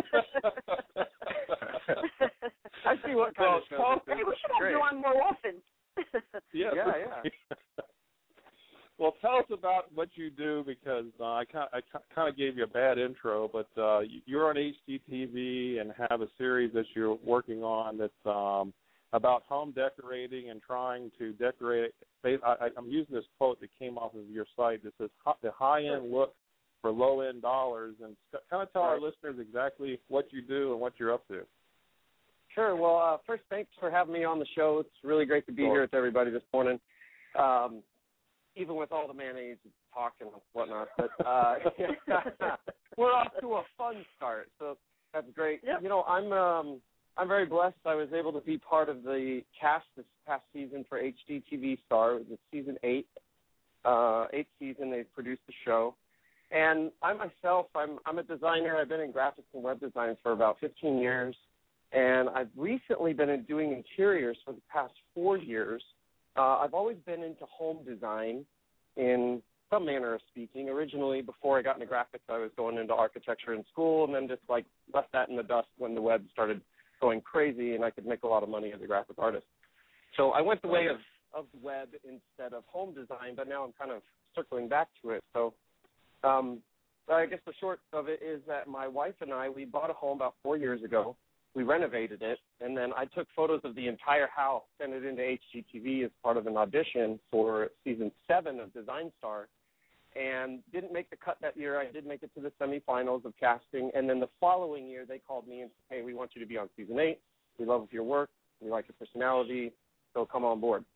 I see what kind Well, of show Paul- this Hey, is. we should have Great. you on more often. Yes. Yeah, yeah. Well, tell us about what you do, because uh, I kind I kind of gave you a bad intro, but uh, you're on H G T V and have a series that you're working on that's um, about home decorating and trying to decorate. I, I, I'm using this quote that came off of your site that says the high-end look for low-end dollars, and kind of tell our Right. listeners exactly what you do and what you're up to. Sure. Well, uh, first, thanks for having me on the show. It's really great to be Sure. here with everybody this morning, um, even with all the mayonnaise talk and whatnot. But uh, we're off to a fun start, so that's great. Yep. You know, I'm um, I'm very blessed. I was able to be part of the cast this past season for H G T V Star. It was season eight, uh, eighth season. They've produced the show. And I myself, I'm I'm a designer. I've been in graphics and web design for about fifteen years. And I've recently been doing interiors for the past four years. Uh, I've always been into home design in some manner of speaking. Originally, before I got into graphics, I was going into architecture in school, and then just like left that in the dust when the web started going crazy and I could make a lot of money as a graphic artist. So I went the way of, of the web instead of home design, but now I'm kind of circling back to it. So um, I guess the short of it is that my wife and I, we bought a home about four years ago. We renovated it, and then I took photos of the entire house, sent it into H G T V as part of an audition for season seven of Design Star, and didn't make the cut that year. I did make it to the semifinals of casting, and then the following year they called me and said, hey, we want you to be on season eight. We love your work. We like your personality, so come on board.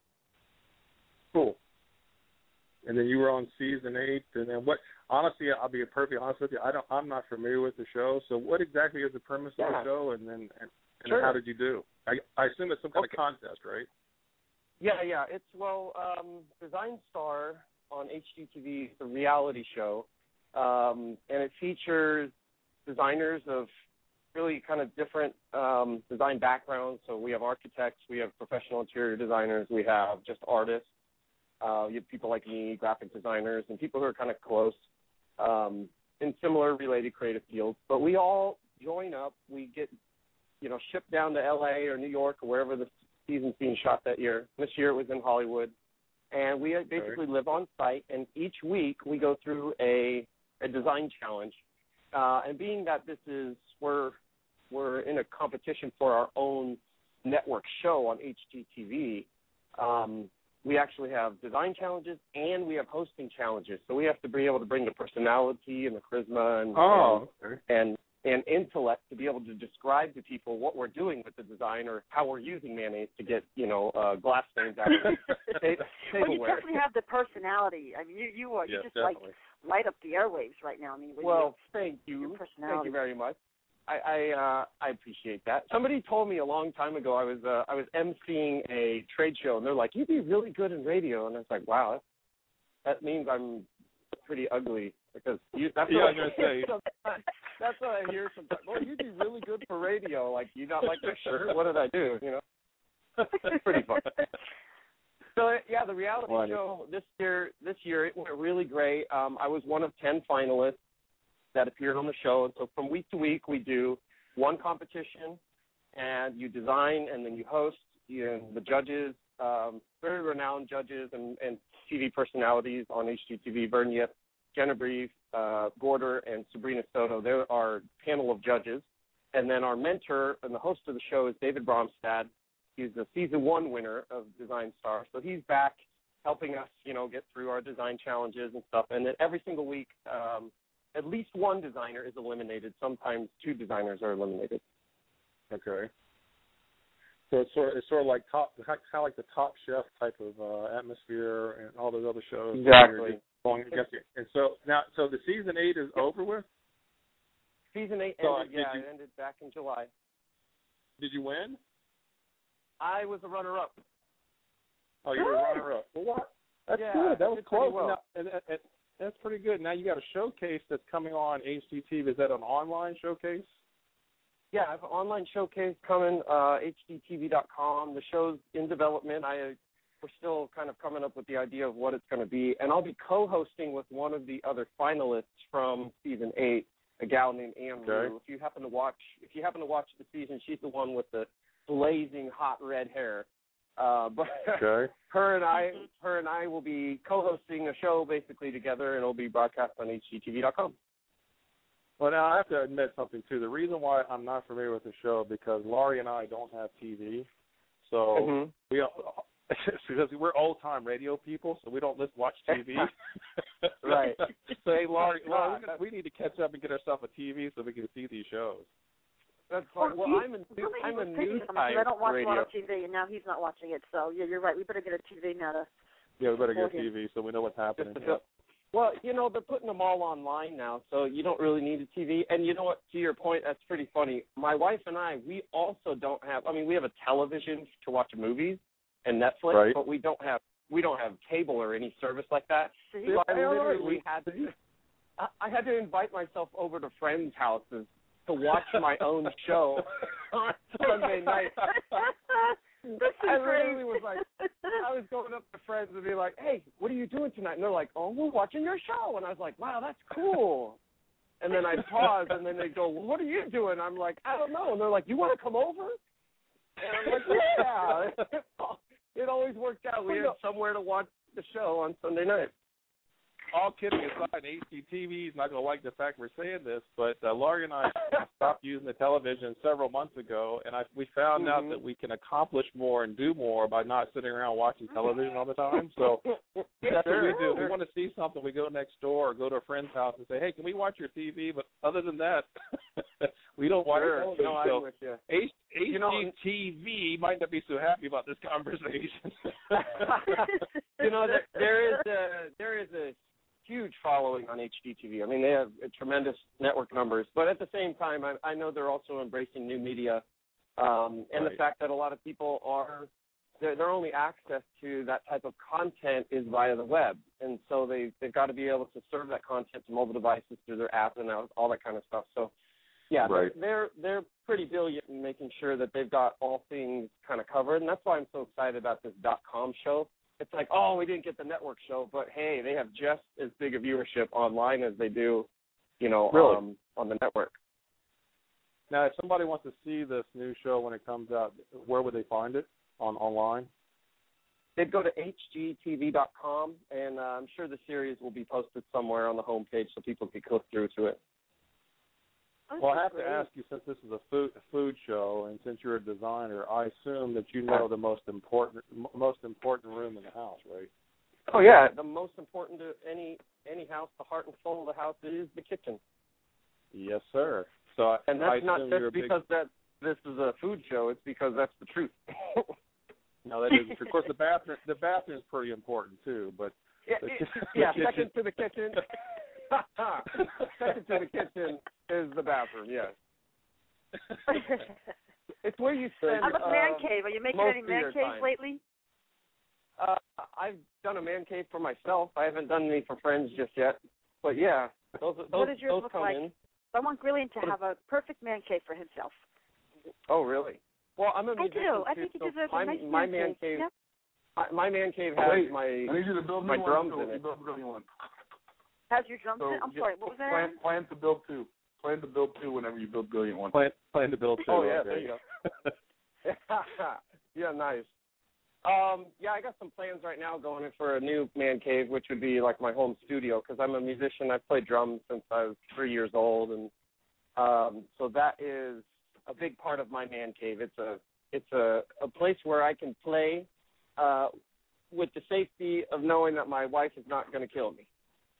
Cool. And then you were on season eight, and then what? Honestly, I'll be perfectly honest with you. I don't. I'm not familiar with the show. So, what exactly is the premise yeah. of the show, and then and, and sure. how did you do? I, I assume it's some kind okay. of contest, right? Yeah, yeah. It's well, um, Design Star on H G T V is a reality show, um, and it features designers of really kind of different um, design backgrounds. So we have architects, we have professional interior designers, we have just artists. Uh, you have people like me, graphic designers, and people who are kind of close um, in similar related creative fields. But we all join up. We get, you know, shipped down to L A or New York or wherever the season's being shot that year. This year it was in Hollywood. And we basically live on site, and each week we go through a, a design challenge. Uh, and being that this is, we're, we're in a competition for our own network show on H G T V, um, we actually have design challenges and we have hosting challenges. So we have to be able to bring the personality and the charisma and oh, and, okay. and and intellect to be able to describe to people what we're doing with the design or how we're using mayonnaise to get, you know, uh, glass stains out of the Well, you definitely have the personality. I mean, you you are you yes, just definitely. like light up the airwaves right now. I mean, with well, your, thank you, your personality. thank you very much. I I, uh, I appreciate that. Somebody told me a long time ago I was uh, I was emceeing a trade show, and they're like, "You'd be really good in radio," and I was like, "Wow, that, that means I'm pretty ugly." Because you, that's, yeah, what I was gonna say. that's what I hear sometimes. Well, you'd be really good for radio. Like, you not like my shirt? What did I do? You know, it's pretty fun. So yeah, the reality Funny. show this year, this year it went really great. Um, I was one of ten finalists that appeared on the show, and so from week to week we do one competition, and you design, and then you host. You know, the judges, um, very renowned judges and, and T V personalities on H G T V, Vern Yip, Genevieve uh, Gorder, and Sabrina Soto. They're our panel of judges. And then our mentor and the host of the show is David Bromstad. He's the season one winner of Design Star. So he's back helping us, you know, get through our design challenges and stuff. And then every single week, um, at least one designer is eliminated. Sometimes two designers are eliminated. Okay. So it's sort of, it's sort of like top, kind of like the Top Chef type of uh, atmosphere and all those other shows. Exactly. Going against it. And so now, so the season eight is over with. Season eight so ended. Yeah, you, it ended back in July. Did you win? I was a runner-up. Oh, you were a runner-up. Well, what? That's yeah, good. That was close. Well. Now, and, and, and that's pretty good. Now you got a showcase that's coming on H G T V. Is that an online showcase? Yeah, I have an online showcase coming, uh, H G T V dot com. The show's in development. I we're still kind of coming up with the idea of what it's going to be, and I'll be co-hosting with one of the other finalists from season eight, a gal named Anne Okay. Rue. If you happen to watch, if you happen to watch the season, she's the one with the blazing hot red hair. Uh, but Okay. her and I, her and I will be co-hosting a show basically together, and it'll be broadcast on H G T V dot com. Well, now I have to admit something too. The reason why I'm not familiar with the show because Laurie and I don't have T V, so Mm-hmm. we because we're old time radio people, so we don't listen, watch T V. Right. So hey, Laurie, Well, Laurie, we need to catch up and get ourselves a T V so we can see these shows. That's fine. Well, I'm a new, I'm a news type I don't watch radio. a lot of T V, and now he's not watching it. So yeah, you're right. We better get a T V now to. Yeah, we better get For T him. V so we know what's happening. Just to- Well, you know, they're putting them all online now, so you don't really need a T V. And you know what, to your point, that's pretty funny. My wife and I, we also don't have, I mean, we have a television to watch movies and Netflix, Right. but we don't have we don't have cable or any service like that. See? So I literally had to, I, I had to invite myself over to friends' houses to watch my own show on Sunday night. This is I great. literally was like, I was going up to friends and be like, hey, what are you doing tonight? And they're like, oh, we're watching your show. And I was like, wow, that's cool. And then I'd pause, and then they'd go, well, what are you doing? I'm like, I don't know. And they're like, you want to come over? And I'm like, yeah. It always worked out. We had somewhere to watch the show on Sunday night. All kidding aside, H G T V is not going to like the fact we're saying this, but uh, Laurie and I stopped using the television several months ago, and I, we found mm-hmm. out that we can accomplish more and do more by not sitting around watching television all the time. So that's sure, what we do. If sure. we want to see something, we go next door or go to a friend's house and say, hey, can we watch your T V? But other than that, we don't watch sure. television. No, so I'm with you. H- You know, H G T V might not be so happy about this conversation. you know, there, there is a, there is a huge following on H G T V. I mean, they have uh, tremendous network numbers, but at the same time, I, I know they're also embracing new media, um, and right. the fact that a lot of people are, their, their only access to that type of content is via the web, and so they, they've got to be able to serve that content to mobile devices through their app and all that kind of stuff. So, yeah, right. they're they're pretty brilliant in making sure that they've got all things kind of covered, and that's why I'm so excited about this dot-com show. It's like, oh, we didn't get the network show, but hey, they have just as big a viewership online as they do, you know, really? um, on the network. Now, if somebody wants to see this new show when it comes out, where would they find it on online? They'd go to H G T V dot com, and uh, I'm sure the series will be posted somewhere on the homepage so people can click through to it. Well, I have to ask you, since this is a food a food show, and since you're a designer, I assume that you know the most important most important room in the house, right? Oh yeah, the most important to any any house, the heart and soul of the house is the kitchen. Yes, sir. So, I, and that's I not assume you're just a big... because that this is a food show; it's because that's the truth. No, that is. Of course, the bathroom the bathroom's pretty important too, but yeah, the, it, the yeah kitchen... second to the kitchen. Second to the kitchen is the bathroom, yes. It's where you spend. How about uh, man cave? Are you making most any of man your caves time. lately? Uh, I've done a man cave for myself. I haven't done any for friends just yet. But yeah, those, those, What does yours those look come like? in. I want Brilliant to have a perfect man cave for himself. Oh, really? Well, I'm a I musician do. I too, think he so deserves my, a nice my man man cave. cave. Yep. My, my man cave has Wait, my I need you to build my me drums one, in it. Build, build me one. How's your drums So in it? I'm just sorry, what was that? Plan, plan to build two. Plan to build two whenever you build Brilliant one. Plan, plan to build two. Oh, yeah, okay. there you go. Yeah, nice. Um, yeah, I got some plans right now going in for a new man cave, which would be like my home studio because I'm a musician. I've played drums since I was three years old, and um, so that is a big part of my man cave. It's a it's a, a place where I can play uh, with the safety of knowing that my wife is not going to kill me.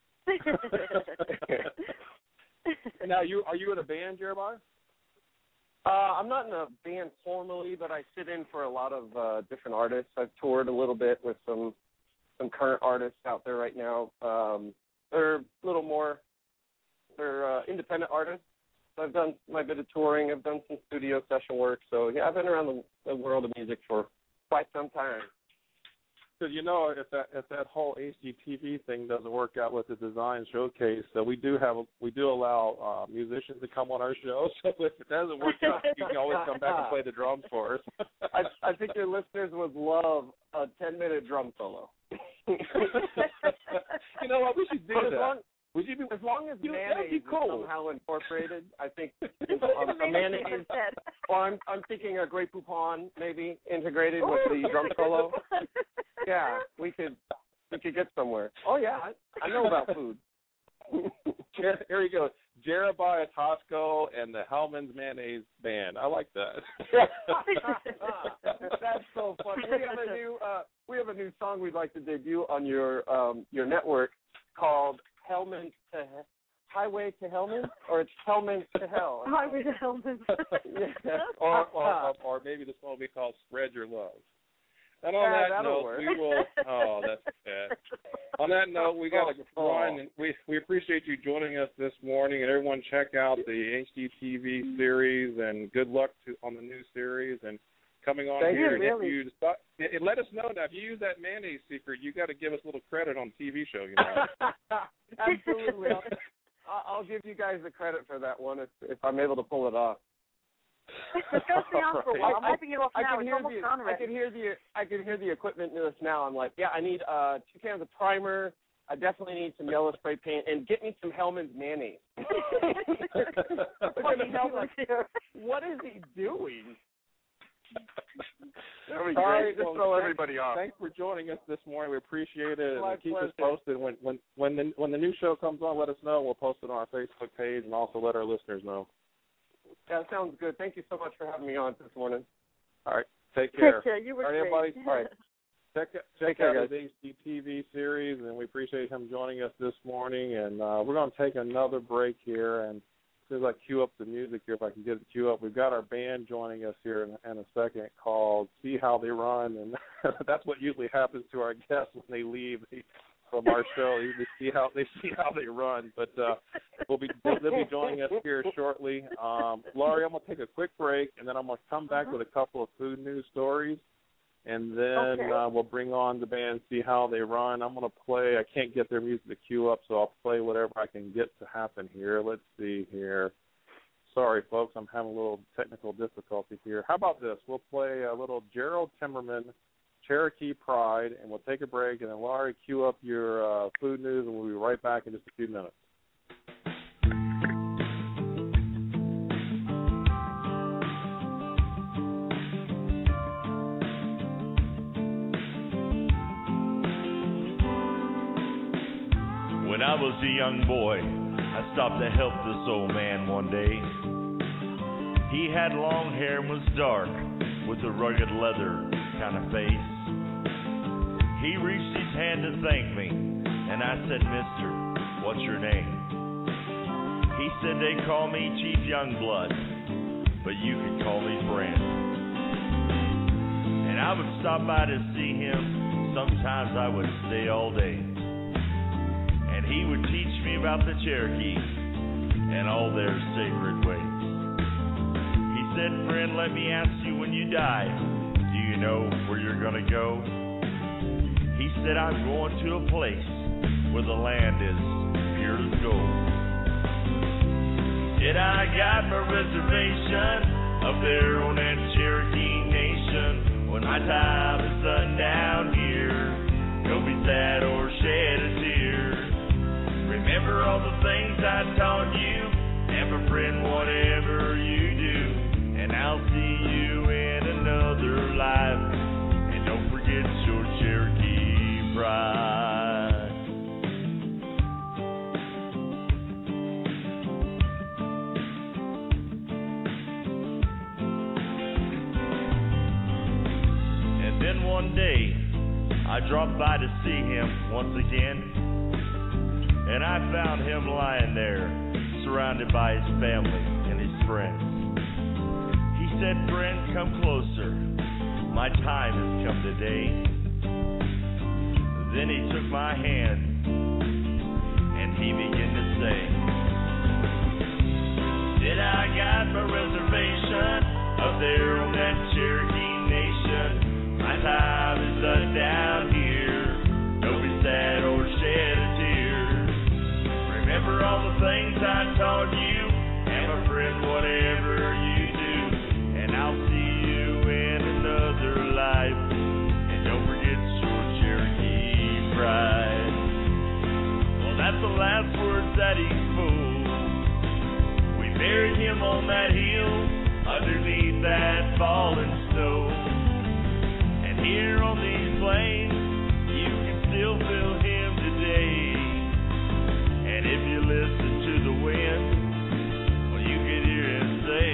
Now, you are you in a band, Jeremiah? Uh, I'm not in a band formally, but I sit in for a lot of uh, different artists. I've toured a little bit with some some current artists out there right now. Um, they're a little more, they're uh, independent artists. So I've done my bit of touring. I've done some studio session work. So, yeah, I've been around the, the world of music for quite some time. Because, you know, if that if that whole H G T V thing doesn't work out with the design showcase, so we do have we do allow uh, musicians to come on our show. So if it doesn't work out, you can always come back and play the drums for us. I, I think your listeners would love a ten-minute drum solo. You know what? We should do But as that. long, Would you be, as long as you know, mayonnaise that'd be is cool. somehow incorporated, I think you know, a, a mayonnaise. Or I'm I'm thinking a Grey Poupon maybe integrated with the drum solo. Yeah, we could we could get somewhere. Oh yeah, I, I know about food. Here, here you go. Jeremiah Tosco and the Hellman's Mayonnaise Band. I like that. That's so funny. We have a new uh, we have a new song we'd like to debut on your um, your network called Hellman to He- Highway to Hellman, or it's Hellman to Hell. Highway to Hellman. Yeah. or, or, or or maybe this one will be called Spread Your Love. And on Yeah, that that'll note, work. we will. Oh, that's bad. On that note, we got to Oh. run. And we we appreciate you joining us this morning, and everyone check out the H G T V series. And good luck to on the new series. And coming on Thank here. you, And really. if you decide, and let us know now if you use that mayonnaise secret, you got to give us a little credit on the T V show. You know. Absolutely. I'll, I'll give you guys the credit for that one if, if I'm able to pull it off. It's going to stay on for a while. I'm I- wiping it off I now. can It's hear almost the done I already. can hear the I can hear the equipment list now. I'm like, yeah, I need uh, two cans of primer. I definitely need some yellow spray paint and get me some Hellman's mayonnaise. They're gonna be like, what is he doing? That would be All great. right, Just well, throw thanks- everybody off. Thanks for joining us this morning. We appreciate it. My And keep us pleasure. posted when when when the when the new show comes on. Let us know. We'll post it on our Facebook page and also let our listeners know. That sounds good. Thank you so much for having me on this morning. All right, take care. Take care. You were All right, great. everybody. All right. Check check Take care, out guys. his H D T V series, and we appreciate him joining us this morning. And uh, we're going to take another break here, and as soon as I cue up the music here, if I can get it queue up, we've got our band joining us here in, in a second called "See How They Run," and that's what usually happens to our guests when they leave they, from our show. They see how they see how they run. But uh, we'll be they'll be joining us here shortly. Um, Laurie, I'm going to take a quick break, and then I'm going to come back Uh-huh. with a couple of food news stories. And then Okay. uh, we'll bring on the band, See How They Run. I'm going to play. I can't get their music to queue up, so I'll play whatever I can get to happen here. Let's see here. Sorry, folks, I'm having a little technical difficulty here. How about this? We'll play a little Gerald Timmerman, Cherokee Pride, and we'll take a break. And then, Laurie, queue up your uh, food news, and we'll be right back in just a few minutes. When I was a young boy, I stopped to help this old man one day. He had long hair and was dark, with a rugged leather kind of face. He reached his hand to thank me, and I said, "Mister, what's your name?" He said, "They call me Chief Youngblood, but you can call me friend." And I would stop by to see him. Sometimes I would stay all day. And he would teach me about the Cherokee and all their sacred ways. He said, "Friend, let me ask you, when you die, do you know where you're going to go?" He said, "I'm going to a place where the land is pure as gold." Yet I got my reservation up there on that Cherokee Nation. When my time is done down here, don't be sad or shed a tear. Remember all the things I taught you, and my friend, whatever you do, and I'll see you in another life. And don't forget your Cherokee pride. And then one day, I dropped by to see him once again. And I found him lying there, surrounded by his family and his friends. He said, "Friend, come closer. My time has come today." Then he took my hand, and he began to say, "Did I got my reservation up there on that Cherokee Nation? My time is done down here. Don't be sad or shed a tear. Remember all the things I taught you, and my friend, whatever you do, and I'll see you in another life. And don't forget your Cherokee pride." Well, that's the last words that he spoke. We buried him on that hill, underneath that falling snow. And here on these plains, you can still feel him today. And if you listen to the wind, well, you can hear him say,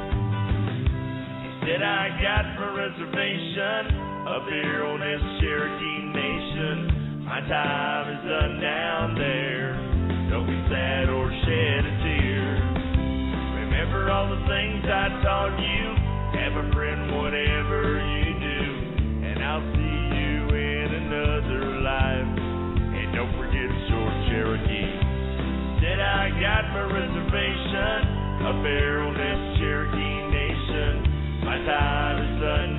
he said, "I got my reservation up here on this Cherokee Nation. My time is done down there. Don't be sad or shed a tear. Remember all the things I taught you, and my friend, whatever you do, and I'll see you in another life. And don't forget your Cherokee." Said I got my reservation up there on this Cherokee Nation. My time is done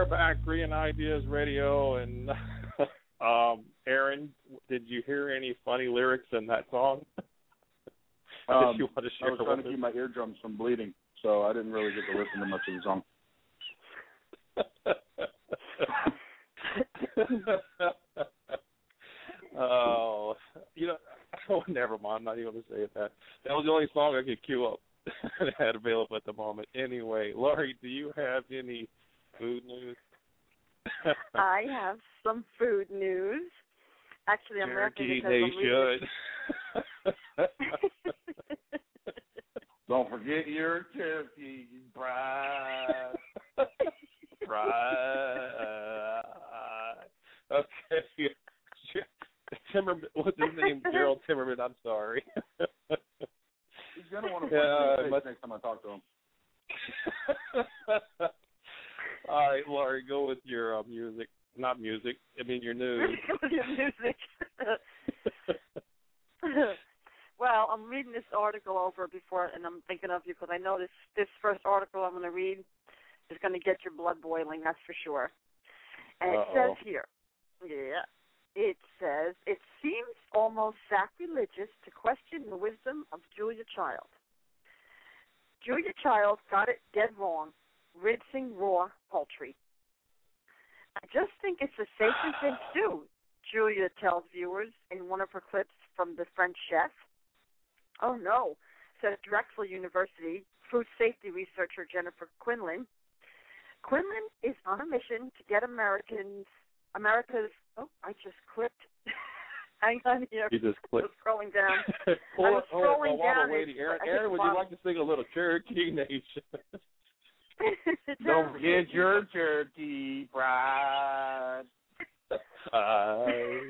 are back, Green Ideas Radio, and um, Aaron, did you hear any funny lyrics in that song? Um, you want to share I was trying to with keep my eardrums from bleeding, so I didn't really get to listen to much of the song. Oh, you know, oh, never mind. I'm not even going to say that. That was the only song I could queue up that I had available at the moment. Anyway, Laurie, do you have any food news? I have some food news. Actually, I'm Cherokee laughing because I'm Don't forget your turkey bride. Right. Okay. Timmerman, what's his name? Gerald Timmerman. I'm sorry. He's gonna want to Yeah, play must... next time I talk to him. All right, Laurie, go with your uh, music. Not music. I mean your news. your music. Well, I'm reading this article over before, and I'm thinking of you because I know this this first article I'm going to read is going to get your blood boiling. That's for sure. And Uh-oh. it says here, yeah, it says it seems almost sacrilegious to question the wisdom of Julia Child. Julia Child got it dead wrong, rinsing raw poultry. I just think it's the safest thing to do, Julia tells viewers in one of her clips from The French Chef. Oh, no, says Drexel University food safety researcher Jennifer Quinlan. Quinlan is on a mission to get Americans, America's, oh, I just clicked. Hang on here. You just clicked. I'm scrolling down. Hold I on, was hold on, scrolling while down. we're waiting. Aaron, I Aaron think would while- you like to sing a little Cherokee Nation? Don't forget your turkey bride. Uh,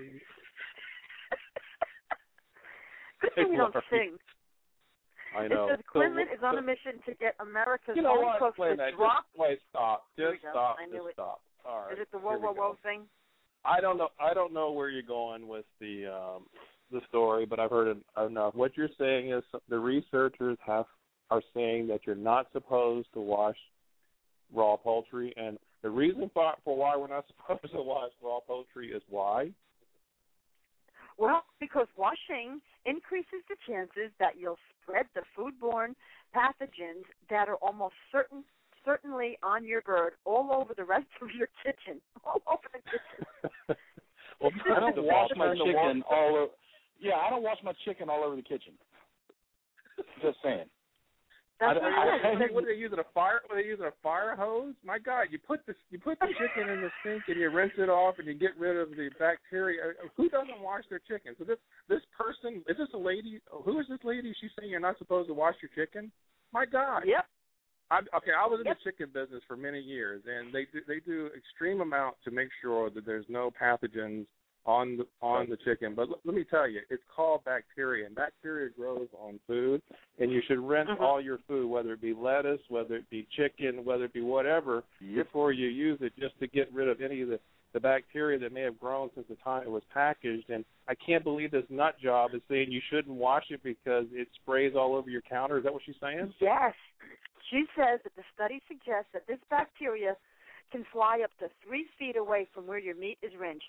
Good thing we don't sing. I know. It says Quinlan So- is on a mission to get America's You know home what? cooks Play to that. drop. Just play stop. Here we Just go. stop. I knew Just it. stop. All right. Is it the whoa, Here we whoa, go. whoa thing? I don't know. I don't know where you're going with the um, the story, but I've heard enough. What you're saying is the researchers have are saying that you're not supposed to wash raw poultry, and the reason for, for why we're not supposed to wash raw poultry is why. Well, because washing increases the chances that you'll spread the foodborne pathogens that are almost certain, certainly on your bird all over the rest of your kitchen, all over the kitchen. Well, I don't wash my turn the chicken water- all over. Yeah, I don't wash my chicken all over the kitchen. Just saying. That's I, what I, it I, is. What, what are they using a fire? What are they using a fire hose? My God! You put the you put the chicken in the sink and you rinse it off and you get rid of the bacteria. Who doesn't wash their chicken? So this this person is this a lady? Who is this lady? She's saying you're not supposed to wash your chicken. My God! Yep. I, okay, I was in Yep. the chicken business for many years, and they do, they do extreme amount to make sure that there's no pathogens on the, on the chicken. But l- let me tell you, it's called bacteria, and bacteria grows on food, and you should rinse Mhm. all your food, whether it be lettuce, whether it be chicken, whether it be whatever, before you use it, just to get rid of any of the, the bacteria that may have grown since the time it was packaged. And I can't believe this nut job is saying you shouldn't wash it because it sprays all over your counter. Is that what she's saying? Yes. She says that the study suggests that this bacteria can fly up to three feet away from where your meat is rinsed.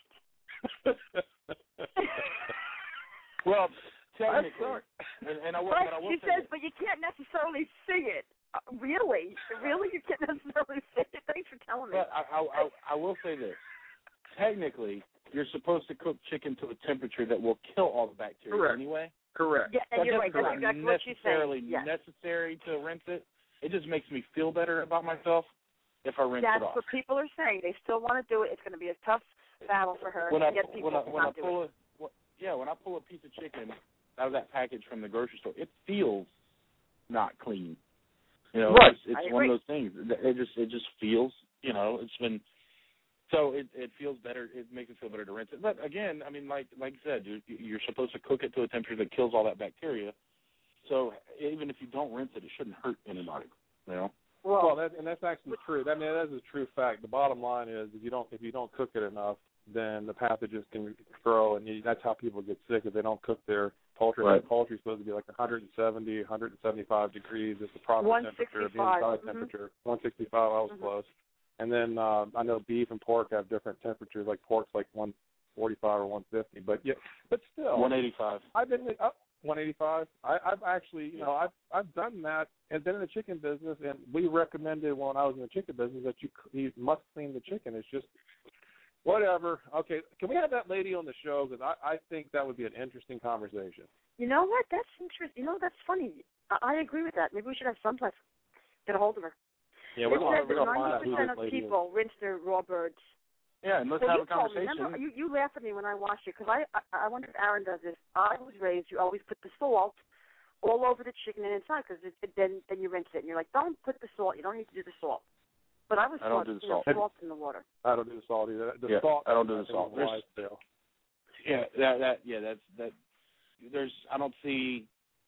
well, I'm technically, sorry. and, and I will, But but I will she say says, this. but you can't necessarily see it. Uh, really? Really? You can't necessarily see it? Thanks for telling me. But I, I, I, I will say this. Technically, you're supposed to cook chicken to a temperature that will kill all the bacteria Correct. anyway. Correct. Yeah, and That you're right. doesn't That's exactly what she's necessarily saying. Yes. necessary to rinse it. It just makes me feel better about myself if I rinse That's it off. what people are saying. They still want to do it. It's going to be a tough battle for her when to I get people when I to when I not do pull it. a what, yeah when I pull a piece of chicken out of that package from the grocery store, it feels not clean. You know, Right. it's, it's I one agree. of those things. It just it just feels. You know, it's been so it it feels better. It makes it feel better to rinse it. But again, I mean, like like you said, you're, you're supposed to cook it to a temperature that kills all that bacteria. So even if you don't rinse it, it shouldn't hurt anybody. You know. Well, Well, that, and that's actually true. I mean, that is a true fact. The bottom line is, if you don't if you don't cook it enough, then the pathogens can grow, and you, that's how people get sick if they don't cook their poultry. Right. Poultry is supposed to be like one seventy, one seventy-five degrees is the proper temperature, the one sixty-five, inside mhm. temperature. one sixty-five, I was Mhm. close. And then uh, I know beef and pork have different temperatures. Like pork's like one forty-five or one fifty. But yeah, but still, one eighty-five. I've been uh, one eighty-five. I, I've actually, you know, I've I've done that and been in the chicken business. And we recommended when I was in the chicken business that you you must clean the chicken. It's just whatever. Okay, can we have that lady on the show? Because I, I think that would be an interesting conversation. You know what? That's interesting. You know, that's funny. I, I agree with that. Maybe we should have someplace get a hold of her. Yeah, we're going to find out who ninety percent this of lady people is. rinse their raw birds. Yeah, and let's well, have you a conversation. Told me, remember, you, you laugh at me when I wash it because I, I I wonder if Aaron does this. I was raised, you always put the salt all over the chicken and inside because it, it, then then you rinse it. And you're like, don't put the salt. You don't need to do the salt. But I was I don't taught, do the you know, salt. salt in the water. I don't do the salt either. The yeah, salt. I don't do the salt. There's, still. Yeah, that that yeah, that's that. There's I don't see.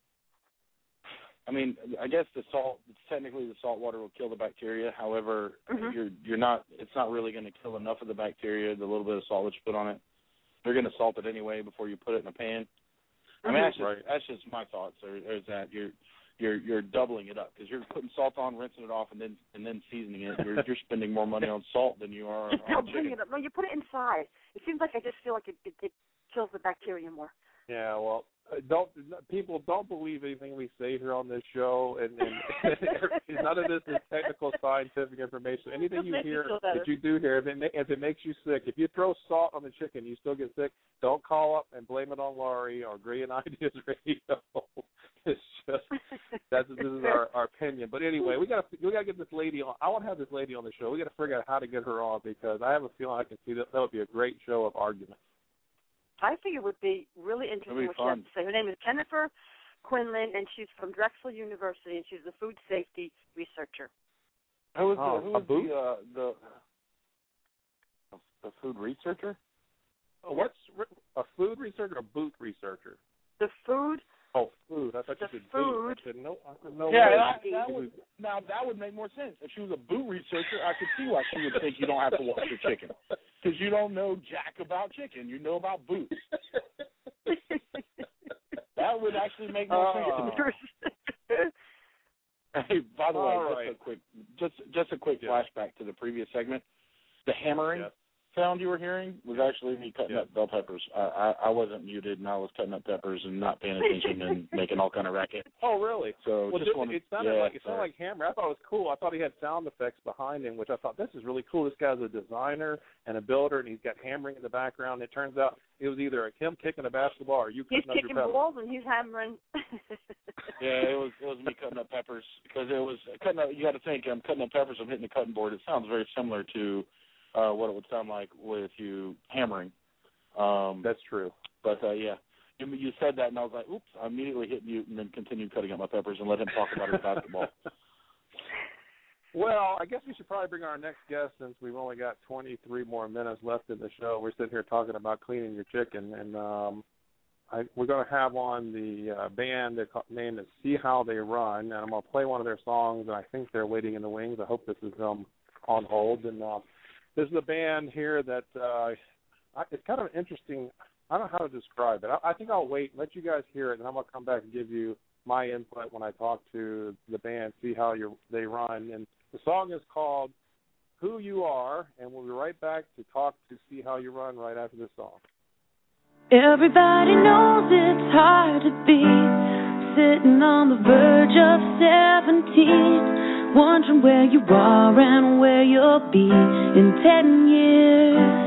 I mean, I guess the salt, technically the salt water will kill the bacteria. However, mm-hmm. you're you're not. It's not really going to kill enough of the bacteria. The little bit of salt that you put on it, they're going to salt it anyway before you put it in a pan. Mm-hmm. I mean, that's just, right. that's just my thoughts. Or is that you're you're you're doubling it up because you're putting salt on, rinsing it off, and then and then seasoning it. You're you're spending more money on salt than you are no, on bring chicken. it up. No, you put it inside. It seems like I just feel like it, it, it kills the bacteria more. Yeah, well, don't people don't believe anything we say here on this show, and, and none of this is technical scientific information. Anything you hear that you do here, if it, if it makes you sick, if you throw salt on the chicken, you still get sick. Don't call up and blame it on Laurie or Gray Ideas Radio. It's just that's this is our, our opinion. But anyway, we got we got to get this lady on. I want to have this lady on the show. We got to figure out how to get her on because I have a feeling I can see that that would be a great show of argument. I think it would be really interesting be what fun. she has to say. Her name is Jennifer Quinlan, and she's from Drexel University, and she's a food safety researcher. Who is oh, the, who is the, uh, the the food researcher? Oh, what's a food researcher or a boot researcher? The food. Oh, food. I thought the you said food. boot. I said no. I said no. Yeah, way. that, that would, now that would make more sense. If she was a boot researcher, I could see why she would think you don't have to wash your chicken. Because you don't know jack about chicken. You know about boots. That would actually make more oh. sense to me. Hey, by the way, All just right. a quick, just just a quick yeah. flashback to the previous segment. The hammering yeah. sound you were hearing was actually me cutting yeah. up bell peppers. I, I I wasn't muted, and I was cutting up peppers and not paying attention and making all kind of racket. Oh, really? So well, just it, wanted, it sounded yeah, like it sounded sorry. like Hammer. I thought it was cool. I thought he had sound effects behind him, which I thought this is really cool. This guy's a designer and a builder, and he's got hammering in the background. It turns out it was either him kicking a basketball or you cutting He's up kicking your peppers. balls and he's hammering. Yeah, it was it was me cutting up peppers because it was cutting up. You got to think I'm cutting up peppers. I'm hitting the cutting board. It sounds very similar to uh, what it would sound like with you hammering. Um, That's true. But uh, yeah, you, you said that, and I was like, "Oops!" I immediately hit mute and then continued cutting up my peppers and let him talk about his basketball. Well, I guess we should probably bring our next guest since we've only got twenty-three more minutes left in the show. We're sitting here talking about cleaning your chicken, and um, I, we're going to have on the uh, band that named is See How They Run, and I'm going to play one of their songs, and I think they're waiting in the wings. I hope this is um, on hold. And uh, this is a band here that uh, I, it's kind of interesting. I don't know how to describe it. I, I think I'll wait and let you guys hear it, and I'm going to come back and give you my input when I talk to the band, See How you, They Run. And the song is called Who You Are, and we'll be right back to talk to See How You Run right after this song. Everybody knows it's hard to be sitting on the verge of seventeen, wondering where you are and where you'll be in ten years.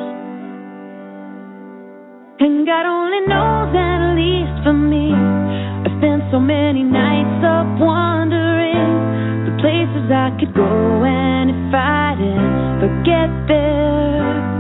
And God only knows, at least for me, I spent so many nights up wondering the places I could go and if I'd ever get there.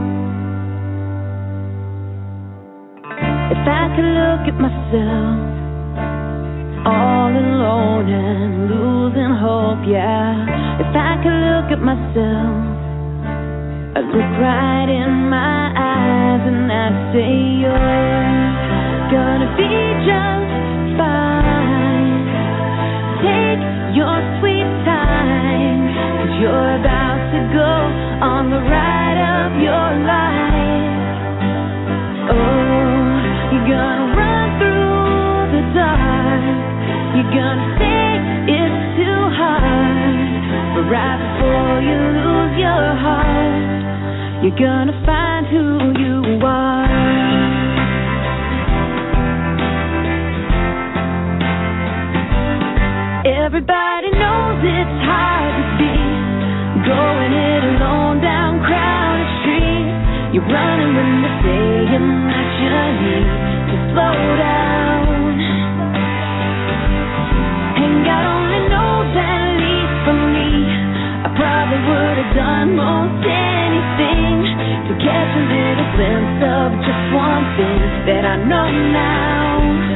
If I could look at myself all alone and losing hope, yeah. If I could look at myself, I'd look right in my eyes and I'd say you're gonna be just fine. Take your sweet time, 'cause you're about to go on the ride of your life. Oh, you're gonna run through the dark. You're gonna say it's too hard, but right before you lose your heart, you're gonna find who you are. Everybody knows it's hard to be going it alone down crowded streets. You're running when they're saying that you need to slow down. And God only knows, at least for me, I probably would have done most anything to catch a little glimpse of just one thing that I know now.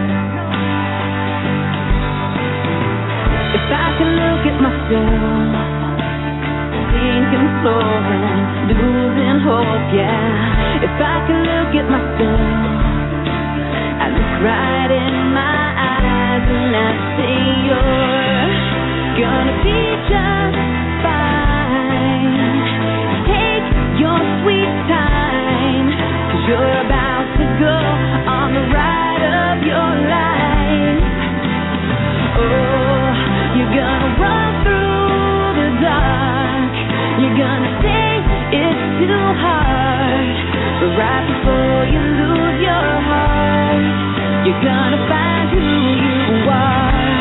If I can look at myself, sinking slow and losing hope, yeah. If I can look at myself, I look right in my eyes and I say you're gonna be just fine. Take your sweet time, 'cause you're about to go on the ride of your life. Oh, you're gonna run through the dark. You're gonna say it's too hard, but right before you lose your heart, you're gonna find who you are.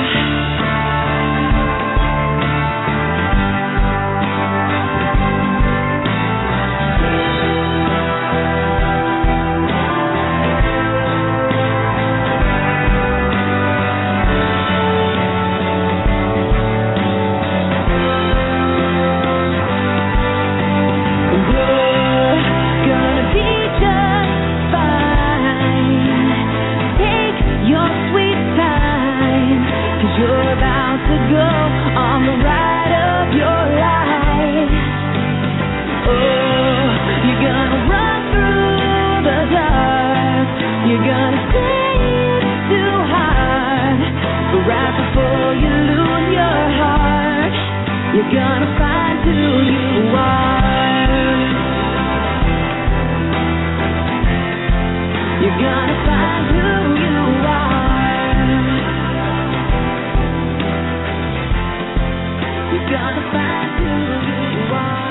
You're gonna find who you are. You're gonna find who you are. You're gonna find who you are.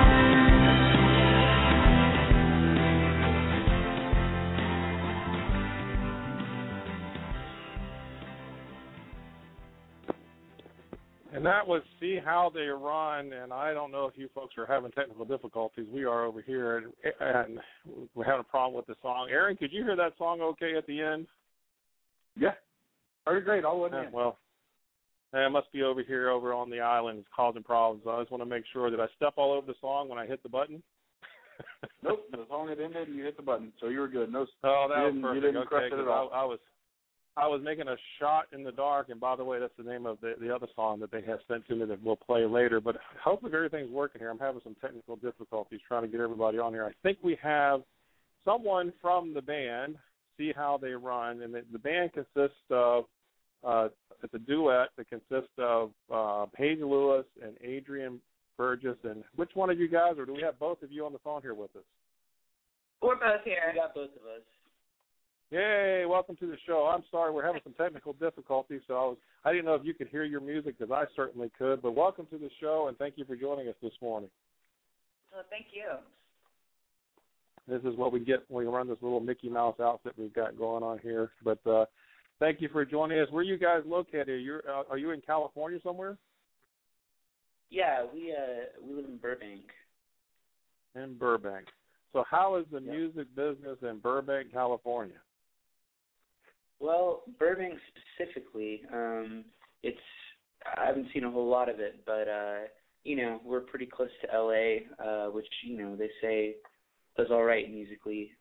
And that was See How They Run, and I don't know if you folks are having technical difficulties. We are over here, and, and we're having a problem with the song. Aaron, could you hear that song okay at the end? Yeah. Heard great. All went Yeah, in. well, it must be over here, over on the island. It's causing problems. I just want to make sure that I step all over the song when I hit the button. Nope. The song had ended, and you hit the button, so you were good. No, oh, that you was didn't, perfect. You didn't okay, crush it at all. I, I was I was making a shot in the dark, and by the way, that's the name of the, the other song that they have sent to me that we'll play later. But hopefully everything's working here. I'm having some technical difficulties trying to get everybody on here. I think we have someone from the band, See How They Run, and the, the band consists of, uh, it's a duet that consists of uh, Paige Lewis and Adrian Burgess. And which one of you guys, or do we have both of you on the phone here with us? We're both here. We got both of us. Yay, welcome to the show. I'm sorry, we're having some technical difficulties, so I was I didn't know if you could hear your music, because I certainly could, but welcome to the show, and thank you for joining us this morning. Well, thank you. This is what we get when we run this little Mickey Mouse outfit we've got going on here, but uh, thank you for joining us. Where are you guys located? Are you, uh, are you in California somewhere? Yeah, we uh we live in Burbank. In Burbank. So how is the Yep. music business in Burbank, California? Well, Burbank specifically, um, it's I haven't seen a whole lot of it, but uh, you know, we're pretty close to L A, uh, which you know they say does all right musically.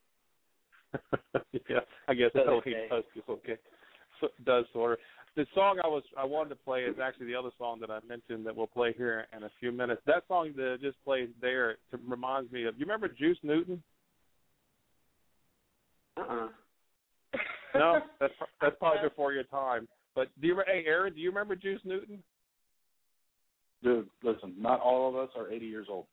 Yeah, I guess So L A they say. does okay. So it does sort of. The song I was I wanted to play is actually the other song that I mentioned that we'll play here in a few minutes. That song that just played there it reminds me of. You remember Juice Newton? Uh-uh. No, that's that's probably before your time. But do you, hey Aaron, do you remember Juice Newton? Dude, listen, not all of us are eighty years old.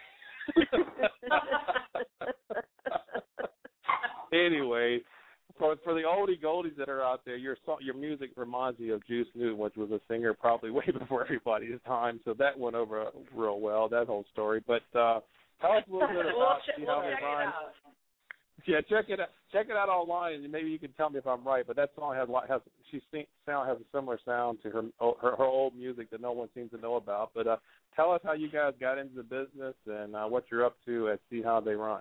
Anyway, for for the oldie goldies that are out there, your song, your music reminds me of Juice Newton, which was a singer probably way before everybody's time. So that went over real well, that whole story. But uh, Tell us a little bit we'll about ch- See we'll How They check Run. it out. Yeah, check it out. Check it out online, and maybe you can tell me if I'm right. But that song has has she sound has a similar sound to her her, her old music that no one seems to know about. But uh, tell us how you guys got into the business and uh, what you're up to at See How They Run.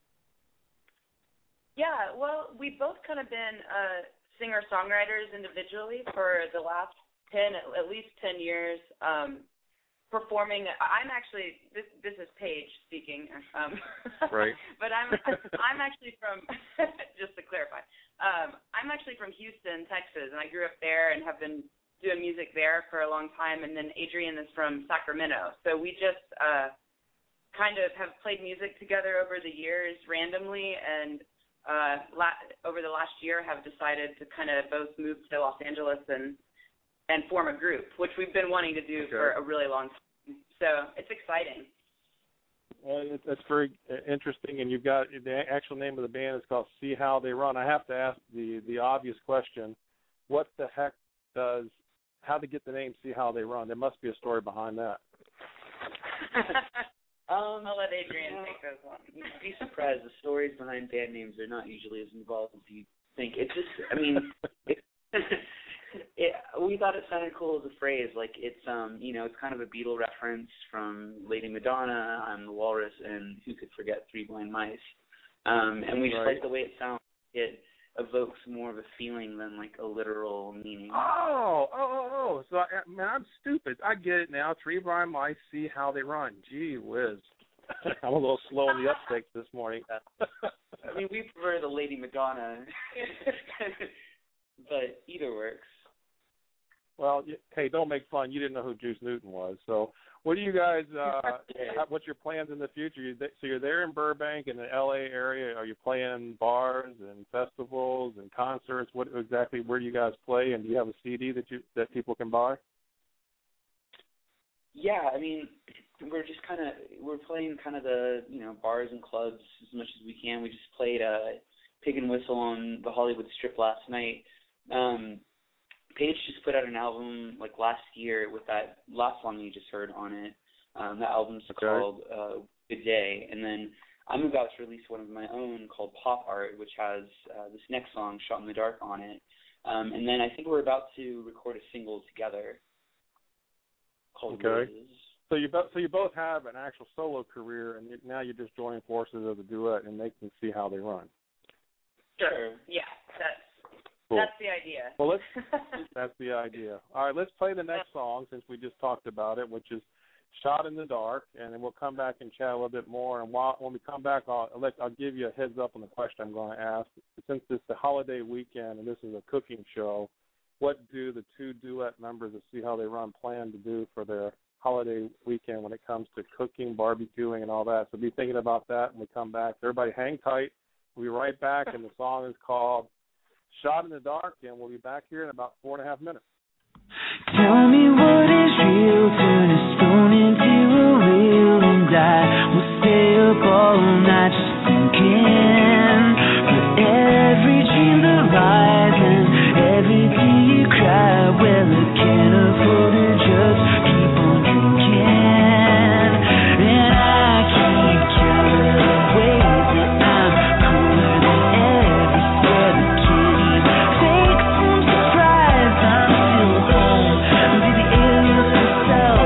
Yeah, well, we've both kind of been uh, singer-songwriters individually for the last ten, at least ten years. Um, performing, I'm actually this. This is Paige speaking. Um, right. But I'm I'm actually from. Just to clarify, um, I'm actually from Houston, Texas, and I grew up there and have been doing music there for a long time. And then Adrian is from Sacramento, so we just uh, kind of have played music together over the years randomly and. Uh, la- over the last year have decided to kind of both move to Los Angeles and and form a group, which we've been wanting to do okay. for a really long time. So it's exciting. Well, it, that's very interesting, and you've got the actual name of the band is called See How They Run. I have to ask the, the obvious question, what the heck does, how to get the name See How They Run? There must be a story behind that. Um, I'll let Adrian take those ones. You'd be surprised. The stories behind band names are not usually as involved as you think. It's just, I mean, it, it, we thought it sounded cool as a phrase. Like it's, um, you know, it's kind of a Beatle reference from Lady Madonna, I'm the Walrus, and who could forget Three Blind Mice. Um, and we just right. like the way it sounds. It evokes more of a feeling than like a literal meaning. Oh, oh, oh, oh. So, I, man, I'm stupid. I get it now. Three blind mice, see how they run. Gee whiz. I'm a little slow in the uptake this morning. I mean, we prefer the Lady Madonna, but either works. Well, hey, don't make fun. You didn't know who Juice Newton was. So what do you guys, uh, have, what's your plans in the future? So you're there in Burbank in the L A area. Are you playing bars and festivals and concerts? What exactly, where do you guys play? And do you have a C D that you that people can buy? Yeah, I mean, we're just kind of, we're playing kind of the, you know, bars and clubs as much as we can. We just played uh, Pig and Whistle on the Hollywood Strip last night. Um Paige just put out an album like last year with that last song you just heard on it. Um, that album's okay. called uh, Good Day. And then I'm about to release one of my own called Pop Art, which has uh, this next song, Shot in the Dark, on it. Um, and then I think we're about to record a single together called okay. Roses. So you, bo- so you both have an actual solo career, and now you're just joining forces as a duet and making See How They Run. Sure. Yeah, that's Cool. That's the idea. Well, let's, that's the idea. All right, let's play the next song since we just talked about it, which is Shot in the Dark, and then we'll come back and chat a little bit more. And while, when we come back, I'll, I'll, let, I'll give you a heads up on the question I'm going to ask. Since it's the holiday weekend and this is a cooking show, what do the two duet members of See How They Run plan to do for their holiday weekend when it comes to cooking, barbecuing, and all that? So be thinking about that when we come back. Everybody hang tight. We'll be right back, and the song is called Shot in the Dark, and we'll be back here in about four and a half minutes. Tell me what is real, turn a stone into a reel, and I will stay up all night just thinking. For every dream that lies and every day you cry, well, I can't afford to just keep on drinking. And I can't count the ways that I'm cooler than every sweat I can't even take some surprise. I'm still home, did the aliens myself.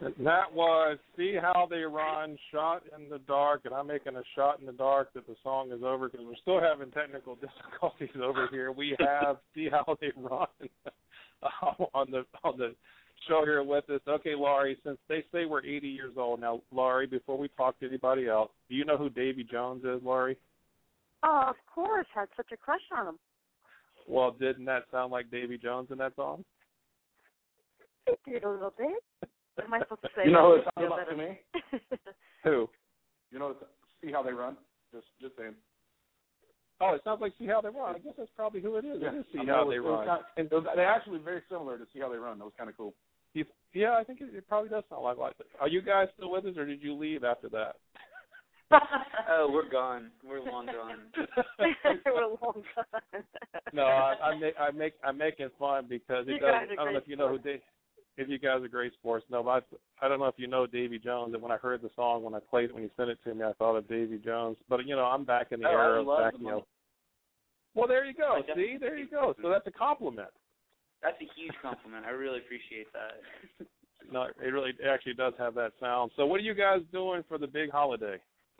That was See How They Run, Shot in the Dark, and I'm making a shot in the dark that the song is over because we're still having technical difficulties over here. We have See How They Run on the on the show here with us. Okay, Laurie, since they say we're eighty years old now, Laurie, before we talk to anybody else, do you know who Davy Jones is, Laurie? Oh, of course. Had such a crush on him. Well, didn't that sound like Davy Jones in that song? It did a little bit. What am I supposed to say? You know who it sounds like to me? Who? You know, See How They Run? Just just saying. Oh, it sounds like See How They Run. I guess that's probably who it is. Yeah. It is See I mean, How it was, They it was Run. kind of, and it was, they're actually very similar to See How They Run. That was kind of cool. You, yeah, I think it, it probably does sound like like that. Are you guys still with us, or did you leave after that? Oh, we're gone. We're long gone. We're long gone. No, I, I make I make I'm making fun because it You does. guys are I don't know great if you know who Dave. If you guys are great sports, no, but I, I don't know if you know Davy Jones. And when I heard the song, when I played it, when you sent it to me, I thought of Davy Jones. But you know, I'm back in the Oh, era I of love back. the You know. movie. Well, there you go. I definitely See, there you go. So that's a compliment. That's a huge compliment. I really appreciate that. No, it really it actually does have that sound. So what are you guys doing for the big holiday?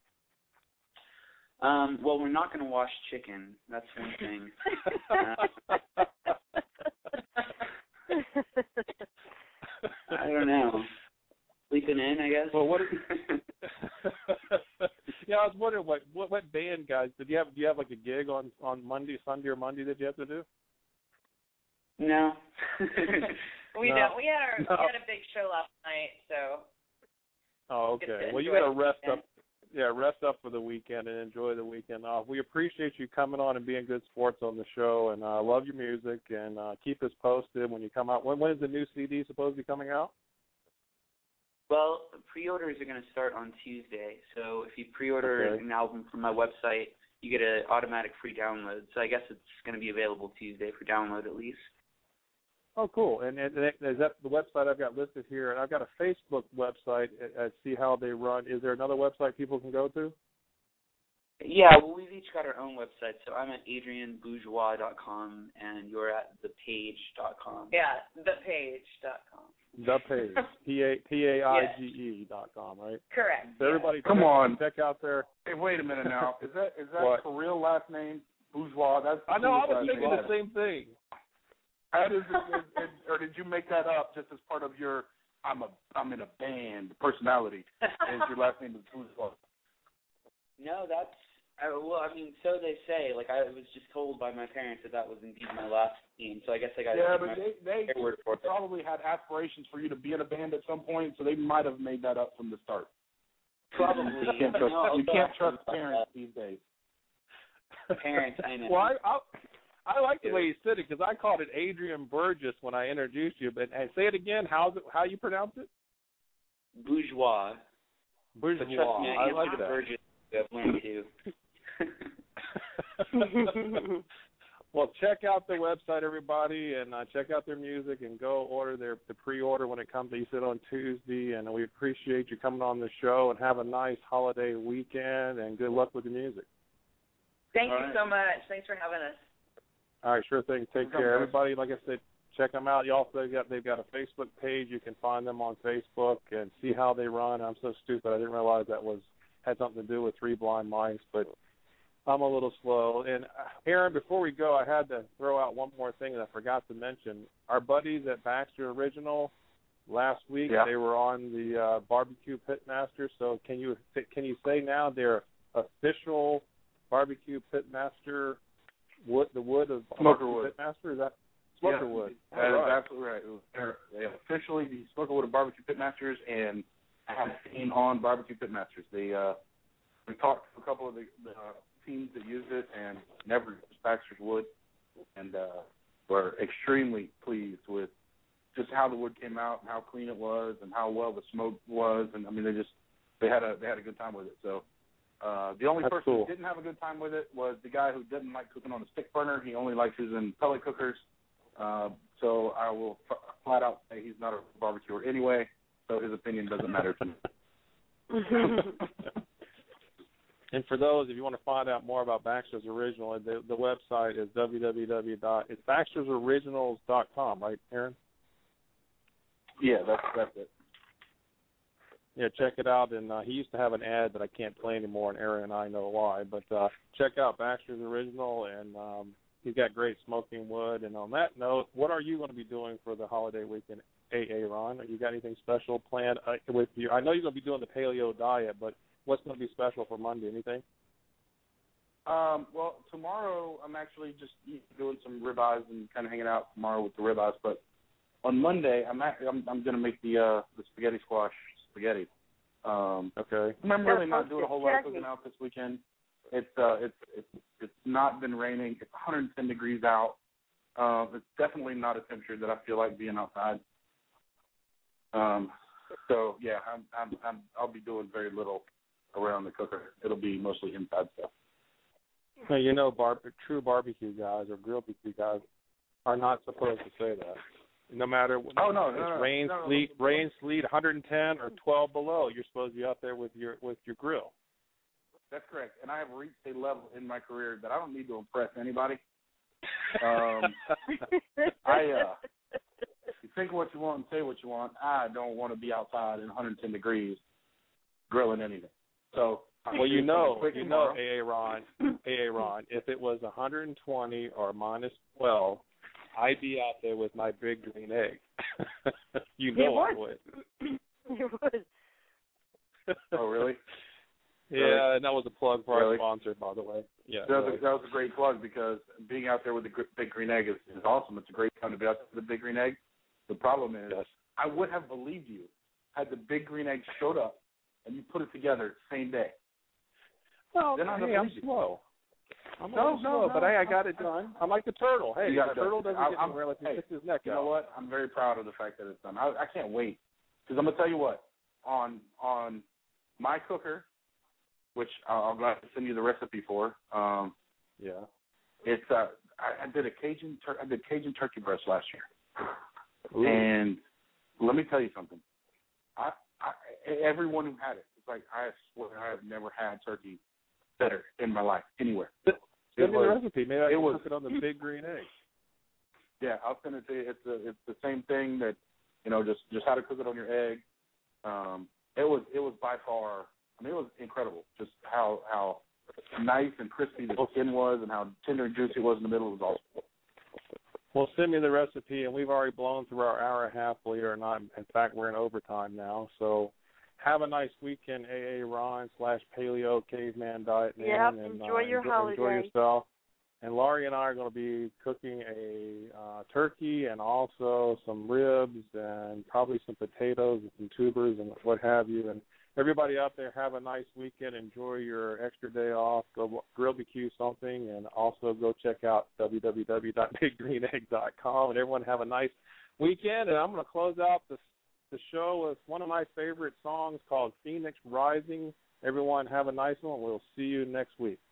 Um, well, we're not going to wash chicken. That's one thing. uh, I don't know. Sleeping in, I guess. Well, what? Yeah, I was wondering what, what what band guys did you have? Do you have like a gig on on Monday, Sunday, or Monday that you have to do? No. We No. don't. We had our No. we had a big show last night, so. Oh, Get okay. to Well, you enjoy got to the rest weekend. up. Yeah, rest up for the weekend and enjoy the weekend off. We appreciate you coming on and being good sports on the show, and I uh, love your music. And uh, keep us posted when you come out. When when is the new C D supposed to be coming out? Well, pre-orders are going to start on Tuesday. So if you pre-order Okay. an album from my website, you get an automatic free download. So I guess it's going to be available Tuesday for download at least. Oh, cool. And, and, and is that the website I've got listed here? And I've got a Facebook website at, at See How They Run. Is there another website people can go to? Yeah, well, we've each got our own website. So I'm at adrian bourgeois dot com, and you're at the page dot com. Yeah, the page dot com. The Page, P A P A I G E dot com, right? Correct. So everybody, Come check, on. check out there. Hey, wait a minute now. Is that is that What? for real last name? Bourgeois. That's the I know. I coolest was last thinking name. the same thing. That is, is, is, or did you make that up just as part of your I'm a I'm in a band personality? And your last name is Bourgeois. No, that's I, well. I mean, so they say. Like I was just told by my parents that that was indeed my last name. So I guess I got Yeah, to but my they they their word for it. probably had aspirations for you to be in a band at some point, so they might have made that up from the start. Probably. You can't trust, No, you I'll can't ask trust them about parents these days. that. Parents, I know. Well, I, I, I like the way you said it because I called it Adrian Burgess when I introduced you. But and say it again. How's it? How you pronounce it? Bourgeois. Bourgeois. But trust me, I I like answered that. Burgess. I've learned to. Well, check out their website, everybody, and uh, check out their music and go order their the pre-order when it comes. You said on Tuesday, and we appreciate you coming on the show and have a nice holiday weekend and good luck with the music. Thank All you right. so much. Thanks for having us. All right, sure thing. Take Welcome, care, guys. everybody. Like I said, check them out. You also they've got they've got a Facebook page. You can find them on Facebook and See How They Run. I'm so stupid. I didn't realize that was had something to do with Three Blind Mice, but I'm a little slow. And uh, Aaron, before we go, I had to throw out one more thing that I forgot to mention. Our buddies at Baxter Original last week, Yeah. they were on the uh, Barbecue Pitmaster. So can you can you say now they're official Barbecue Pitmaster wood the wood of Smoker Barbecue wood. Pitmaster? Is that Smoker Yeah, wood? That All is right. absolutely right. They're, they officially the Smokerwood of Barbecue Pitmasters and have seen on Barbecue Pitmasters. They uh, we talked to a couple of the, the uh, teams that used it and never used Baxter's wood, and uh, were extremely pleased with just how the wood came out and how clean it was and how well the smoke was. And I mean, they just they had a they had a good time with it. So. Uh, the only That's person cool. who didn't have a good time with it was the guy who didn't like cooking on a stick burner. He only likes using pellet cookers. Uh, so I will f- flat out say he's not a barbecuer anyway, so his opinion doesn't matter to me. And for those, if you want to find out more about Baxter's Original, the, the website is w w w dot it's baxters originals dot com, right, Aaron? Yeah, that's that's it. Yeah, check it out. And uh, he used to have an ad that I can't play anymore, and Aaron and I know why. But uh, check out Baxter's Original, and um, he's got great smoking wood. And on that note, what are you going to be doing for the holiday weekend, A A. Ron? You got anything special planned uh, with you? I know you're going to be doing the paleo diet, but what's going to be special for Monday? Anything? Um, well, tomorrow I'm actually just doing some ribeyes and kind of hanging out tomorrow with the ribeyes. But on Monday, I'm at, I'm, I'm going to make the uh, the spaghetti squash spaghetti. Um, okay. I'm really not doing a whole lot of cooking out this weekend. It's uh, it's it's it's not been raining. It's one hundred ten degrees out. Uh, it's definitely not a temperature that I feel like being outside. Um, so yeah, I'm, I'm I'm I'll be doing very little around the cooker. It'll be mostly inside stuff. Now, you know, bar- true barbecue guys or grill barbecue guys are not supposed to say that. No matter what, oh no, it's no, no, rain, no, no, sleet, no. rain, sleet, one hundred ten or twelve below. You're supposed to be out there with your with your grill. That's correct. And I have reached a level in my career that I don't need to impress anybody. Um, I uh, you think what you want and say what you want. I don't want to be outside in one hundred ten degrees grilling anything. So. Well, you know, you tomorrow. know, A A. Ron, A A. Ron, if it was one hundred twenty or minus twelve, I'd be out there with my big green egg. you know I would. You would. Oh, really? Yeah, and that was a plug for really? our sponsor, by the way. Yeah, that was, really. a, that was a great plug because being out there with the big green egg is, is awesome. It's a great time to be out there with the big green egg. The problem is, yes. I would have believed you had the big green egg showed up and you put it together same day. Well, then I'm, hey, I'm slow. I'm no, no, no, slow, no, but hey, I no, got it done. I'm like the turtle. Hey, you the turtle doesn't I, get I'm, anywhere unless he hey, sticks his neck you out. know what? I'm very proud of the fact that it's done. I, I can't wait because I'm gonna tell you what on on my cooker, which I'll, I'll glad to send you the recipe for. Um, yeah, it's uh, I, I did a Cajun tur- I did Cajun turkey breast last year, Ooh. and let me tell you something. I, I everyone who had it, it's like I swear I have never had turkey better in my life anywhere. Send me the recipe. Maybe I can was, cook it on the big green egg. Yeah, I'll send it to you. It's a, it's the same thing that, you know, just just how to cook it on your egg. Um, it was it was by far. I mean, it was incredible. Just how how nice and crispy the skin was, and how tender and juicy it was in the middle. It was awesome. Well, send me the recipe, and we've already blown through our hour and a half, believe it or not. In fact, we're in overtime now, so. Have a nice weekend, A A. Ron slash Paleo Caveman Diet Man. Yep, and, enjoy uh, your enjoy, holiday. Enjoy yourself. And Laurie and I are going to be cooking a uh, turkey and also some ribs and probably some potatoes and some tubers and what have you. And everybody out there, have a nice weekend. Enjoy your extra day off. Go grill B Q something, and also go check out w w w dot big green egg dot com. And everyone have a nice weekend. And I'm going to close out the the show with one of my favorite songs called Phoenix Rising. Everyone have a nice one. We'll see you next week.